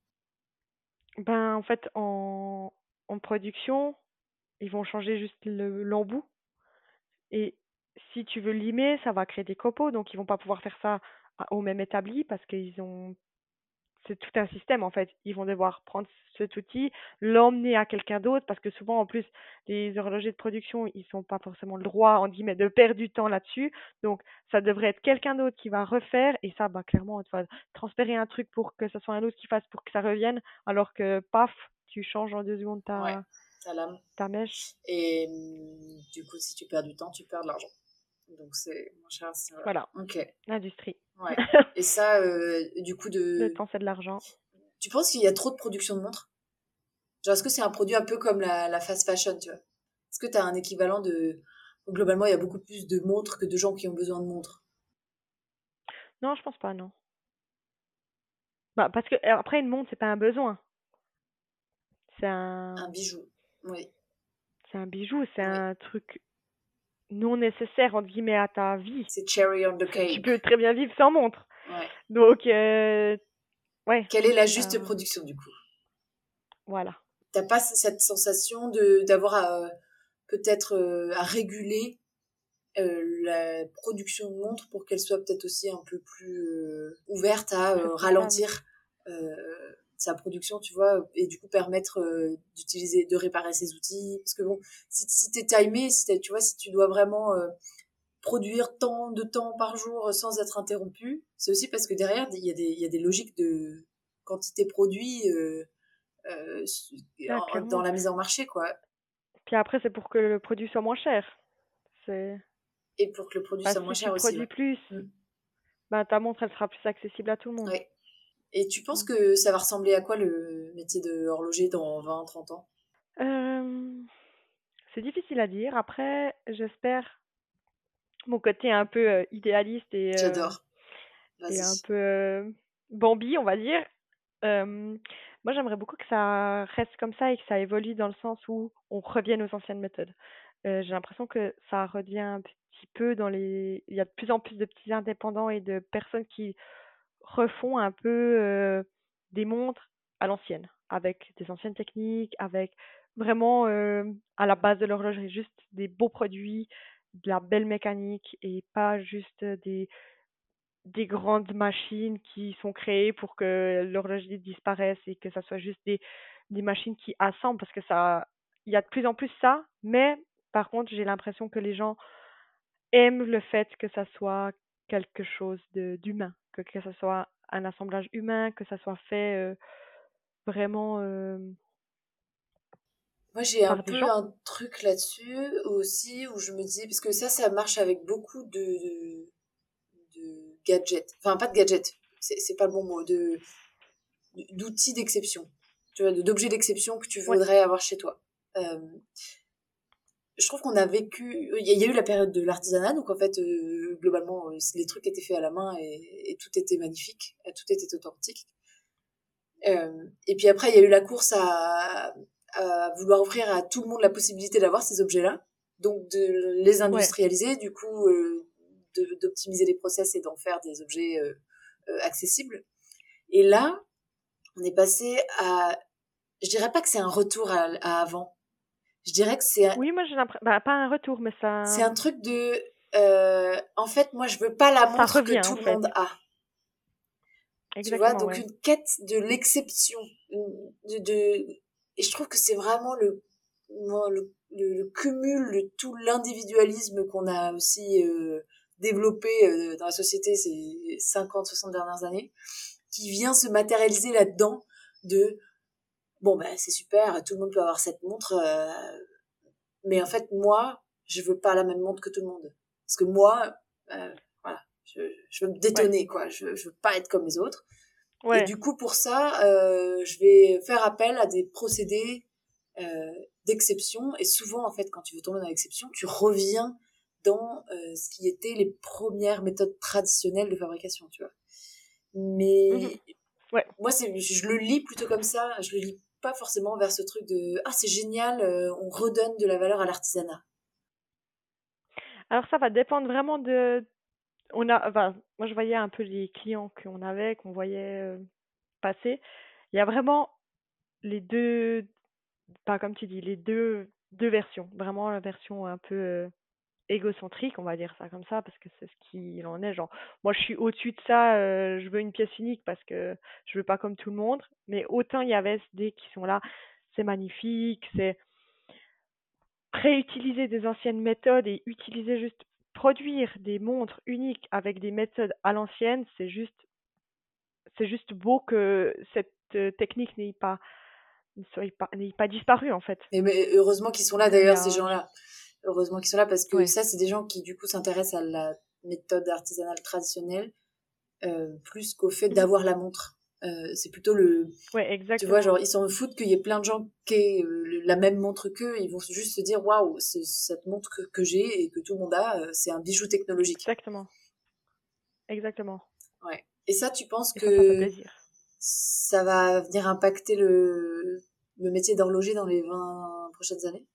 ben, en fait, en, en production, ils vont changer juste le- l'embout. Et si tu veux limer, ça va créer des copeaux, donc ils vont pas pouvoir faire ça à- au même établi parce qu'ils ont c'est tout un système en fait. Ils vont devoir prendre cet outil, l'emmener à quelqu'un d'autre parce que souvent en plus les horlogers de production ils sont pas forcément le droit en guillemets de perdre du temps là-dessus. Donc ça devrait être quelqu'un d'autre qui va refaire et ça bah clairement tu vas transférer un truc pour que ce soit un autre qui fasse pour que ça revienne alors que paf tu changes en deux secondes
Ouais,
ta
ta lame.
ta mèche.
Et hum, du coup, si tu perds du temps, tu perds de l'argent. Donc c'est moins cher. C'est- voilà.
Voilà,
Ok,
l'industrie.
ouais. Et ça, euh, du coup,
Le
de...
temps c'est de l'argent.
tu penses qu'il y a trop de production de montres? Genre, est-ce que c'est un produit un peu comme la, la fast fashion, tu vois? Est-ce que tu as un équivalent de... Globalement, il y a beaucoup plus de montres que de gens qui ont besoin de montres.
Non, je pense pas non. Bah parce que euh, après une montre c'est pas un besoin. C'est
Un
un
bijou. Oui,
c'est un bijou, c'est
oui.
un truc non nécessaire entre guillemets à ta vie.
C'est cherry on the
C'est- Tu
cake.
peux très bien vivre sans montre.
Ouais.
Donc euh, ouais,
Quelle est la juste
ben,
production, du coup?
voilà.
T'as pas cette sensation de d'avoir à, peut-être euh, à réguler euh, la production de montres pour qu'elle soit peut-être aussi un peu plus euh, ouverte à euh,
Responsable.
ralentir euh, sa production, tu vois, et du coup permettre euh, d'utiliser, de réparer ses outils. Parce que bon, si, si t'es timé, si t'es, tu vois, si tu dois vraiment euh, produire tant de temps par jour sans être interrompu, c'est aussi parce que derrière, il y a des, il y a des logiques de quantité produit euh, euh,
Ah,
en- dans
clairement.
la mise en marché, quoi.
Puis après, c'est pour que le produit soit moins cher. C'est
Et pour que le produit
bah,
soit moins
si tu
cher aussi,
produis
ouais.
plus,
Mm.
bah, ta montre, elle sera plus accessible à tout le monde.
Ouais. Et tu penses
Mm.
que ça va ressembler à quoi le métier de horloger dans vingt trente ans?
Euh, c'est difficile à dire. Après, j'espère mon côté un peu euh, idéaliste et, euh,
J'adore.
et un
Vas-y.
peu euh, Bambi, on va dire. Euh, Moi, j'aimerais beaucoup que ça reste comme ça et que ça évolue dans le sens où on revienne aux anciennes méthodes. Euh, j'ai l'impression que ça revient un petit peu dans les... Il y a de plus en plus de petits indépendants et de personnes qui refont un peu euh, des montres à l'ancienne, avec des anciennes techniques, avec vraiment euh, à la base de l'horlogerie, juste des beaux produits, de la belle mécanique et pas juste des des grandes machines qui sont créées pour que l'horlogerie disparaisse et que ça soit juste des, des machines qui assemblent parce que ça, il y a de plus en plus ça, mais par contre, j'ai l'impression que les gens aiment le fait que ça soit quelque chose de d'humain, que, que ça soit un assemblage humain, que ça soit fait euh, vraiment euh,
Moi, j'ai un
par des
peu
gens.
un truc là-dessus aussi où je me dis, parce que ça, ça marche avec beaucoup de, de, de gadgets. Enfin, pas de gadgets, c'est c'est pas le bon mot, de, d'outils d'exception. Tu vois, de- d'objets d'exception que tu
Ouais,
voudrais avoir chez toi. Euh, je trouve qu'on a vécu, il y, a il y a eu la période de l'artisanat, donc en fait, euh, globalement, euh, les trucs étaient faits à la main et, et tout était magnifique, euh, tout était authentique. Euh, et puis après, il y a eu la course à, à vouloir offrir à tout le monde la possibilité d'avoir ces objets-là, donc de les
ouais.
industrialiser, du coup, euh, de- d'optimiser les process et d'en faire des objets euh, euh, accessibles. Et là, on est passé à, je dirais pas que c'est un retour à, à avant. Je dirais que c'est un,
Oui, moi j'ai l'impression, bah, pas un retour, mais ça,
c'est un truc de, euh, en fait, moi, je veux pas la
ça
montre que
revient
tout
en
le
fait.
monde a. Tu vois,
Exactement,
donc
ouais.
une quête de l'exception, de, de, et je trouve que c'est vraiment le, le, le, le cumul de tout l'individualisme qu'on a aussi euh, développé euh, dans la société ces cinquante soixante dernières années, qui vient se matérialiser là-dedans de, bon, ben, c'est super, tout le monde peut avoir cette montre, euh, mais en fait, moi, je veux pas la même montre que tout le monde. Parce que moi, euh, voilà, je, je veux me
Ouais,
détonner, quoi. Je, je veux pas être comme les autres. Et
ouais.
du coup, pour ça, euh, je vais faire appel à des procédés euh, d'exception. Et souvent, en fait, quand tu veux tomber dans l'exception, tu reviens dans euh, ce qui était les premières méthodes traditionnelles de fabrication, tu vois.
Mhm.
Mais
Ouais.
moi, c'est, je le lis plutôt comme ça. Je le lis pas forcément vers ce truc de ah c'est génial, euh, on redonne de la valeur à l'artisanat.
Alors ça va dépendre vraiment de on a enfin, moi je voyais un peu les clients qu'on avait, qu'on voyait euh, passer. Il y a vraiment les deux, pas comme tu dis, les deux deux versions. Vraiment la version un peu euh, égocentrique, on va dire ça comme ça, parce que c'est ce qu'il en est. Genre, moi je suis au-dessus de ça, euh, je veux une pièce unique parce que je veux pas comme tout le monde. Mais autant il y avait des qui sont là, c'est magnifique, c'est réutiliser des anciennes méthodes et utiliser juste produire des montres uniques avec des méthodes à l'ancienne, c'est juste c'est juste beau que cette euh, technique n'ait pas ne soit pas n'ait pas disparu en fait.
Mais, mais heureusement qu'ils sont là
Il y
d'ailleurs ces
a
gens-là. Heureusement qu'ils sont là parce que
ouais.
ça c'est des gens qui du coup s'intéressent à la méthode artisanale traditionnelle euh, plus qu'au fait
Mhm.
d'avoir la montre. Euh, c'est plutôt le,
Ouais,
tu vois,
exactement.
genre ils s'en foutent qu'il y ait plein de gens qui aient euh, la même montre qu'eux, ils vont juste se dire waouh, cette montre que, que j'ai et que tout le monde a, euh, c'est un bijou technologique.
Exactement. Exactement.
Ouais. Et ça, tu penses
Et ça, ça fait
que
plaisir.
ça va venir impacter le, le métier d'horloger dans les vingt prochaines années?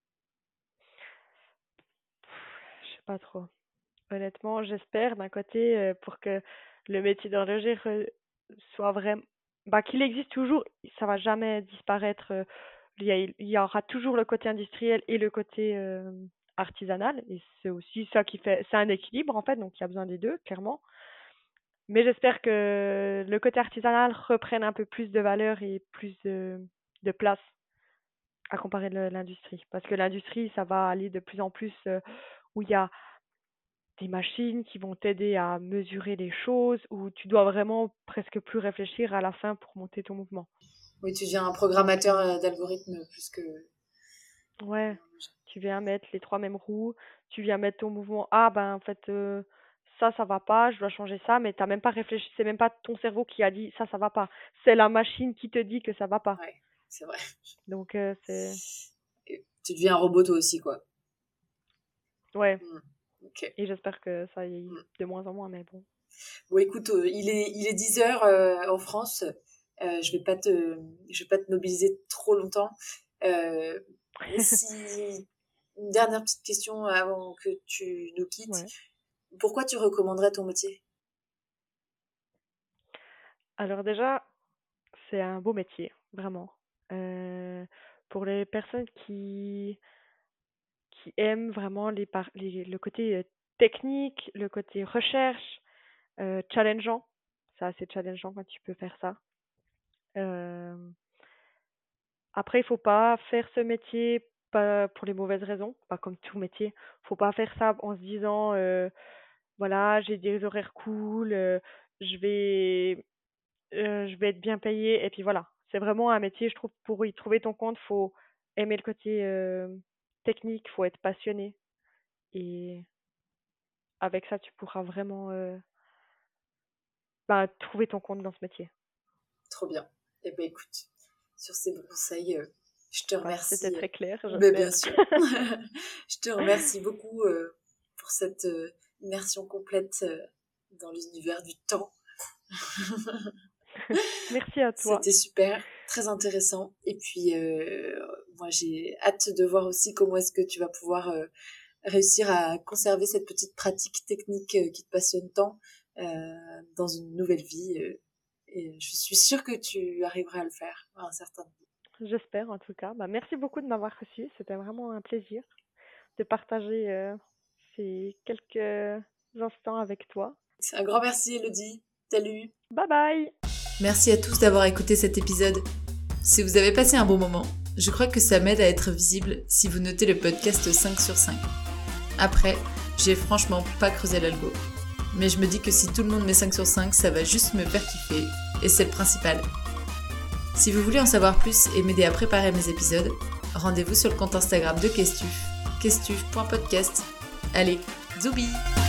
Je sais pas trop. Honnêtement, j'espère d'un côté euh, pour que le métier d'horloger re- soit vraiment, bah, qu'il existe toujours, ça va jamais disparaître. euh, Il y a- il y aura toujours le côté industriel et le côté euh, artisanal, et c'est aussi ça qui fait, c'est un équilibre en fait, donc il y a besoin des deux, clairement. Mais j'espère que le côté artisanal reprenne un peu plus de valeur et plus de, de place à comparer de l'industrie. Parce que l'industrie, ça va aller de plus en plus euh, où il y a des machines qui vont t'aider à mesurer les choses, où tu dois vraiment presque plus réfléchir à la fin pour monter ton mouvement.
Oui, tu deviens un programmateur euh, d'algorithmes plus que...
Ouais, tu viens mettre les trois mêmes roues, tu viens mettre ton mouvement. Ah ben en fait euh, ça ça va pas, je dois changer ça, mais t'as même pas réfléchi, c'est même pas ton cerveau qui a dit ça ça va pas, c'est la machine qui te dit que ça va pas.
Ouais, c'est vrai.
Donc euh, c'est
Et tu deviens un robot toi aussi, quoi.
ouais.
Mm. Ok.
Et j'espère que ça y est
Mm.
de moins en moins, mais bon.
Bon, écoute, euh, il est il est dix heures euh, en France. Euh, je vais pas te je vais pas te mobiliser trop longtemps. Euh, si une dernière petite question avant que tu nous quittes.
Ouais.
Pourquoi tu recommanderais ton métier?
Alors déjà, c'est un beau métier, vraiment. Euh, pour les personnes qui qui aiment vraiment les, par- les le côté euh, technique, le côté recherche, euh, challengeant. C'est assez challengeant quand tu peux faire ça. Euh, Après, il faut pas faire ce métier pas pour les mauvaises raisons, pas comme tout métier. Faut pas faire ça en se disant euh, voilà, j'ai des horaires cool, euh, je vais euh, je vais être bien payé et puis voilà. C'est vraiment un métier, je trouve, pour y trouver ton compte, faut aimer le côté euh, technique, faut être passionné et avec ça, tu pourras vraiment euh, bah, trouver ton compte dans ce métier.
Trop bien. Eh ben écoute, sur ces bons conseils, euh, je te
Enfin, c'était
remercie.
très clair,
Mais bien
j'espère.
sûr. Je te remercie beaucoup euh, pour cette euh, immersion complète euh, dans l'univers du temps.
Merci à toi.
C'était super, très intéressant. Et puis, euh, moi, j'ai hâte de voir aussi comment est-ce que tu vas pouvoir euh, réussir à conserver cette petite pratique technique euh, qui te passionne tant euh, dans une nouvelle vie. Euh, et je suis sûre que tu arriveras à le faire à un certain moment.
J'espère en tout cas. Bah, merci beaucoup de m'avoir reçu. C'était vraiment un plaisir de partager euh, ces quelques instants avec toi.
Un grand merci, Elodie. Salut.
Bye bye.
Merci à tous d'avoir écouté cet épisode. Si vous avez passé un bon moment, je crois que ça m'aide à être visible si vous notez le podcast cinq sur cinq. Après, j'ai franchement pas creusé l'algo. Mais je me dis que si tout le monde met cinq sur cinq, ça va juste me faire kiffer. Et c'est le principal. Si vous voulez en savoir plus et m'aider à préparer mes épisodes, rendez-vous sur le compte Instagram de Questuf, questuf point podcast. Allez, zoubi!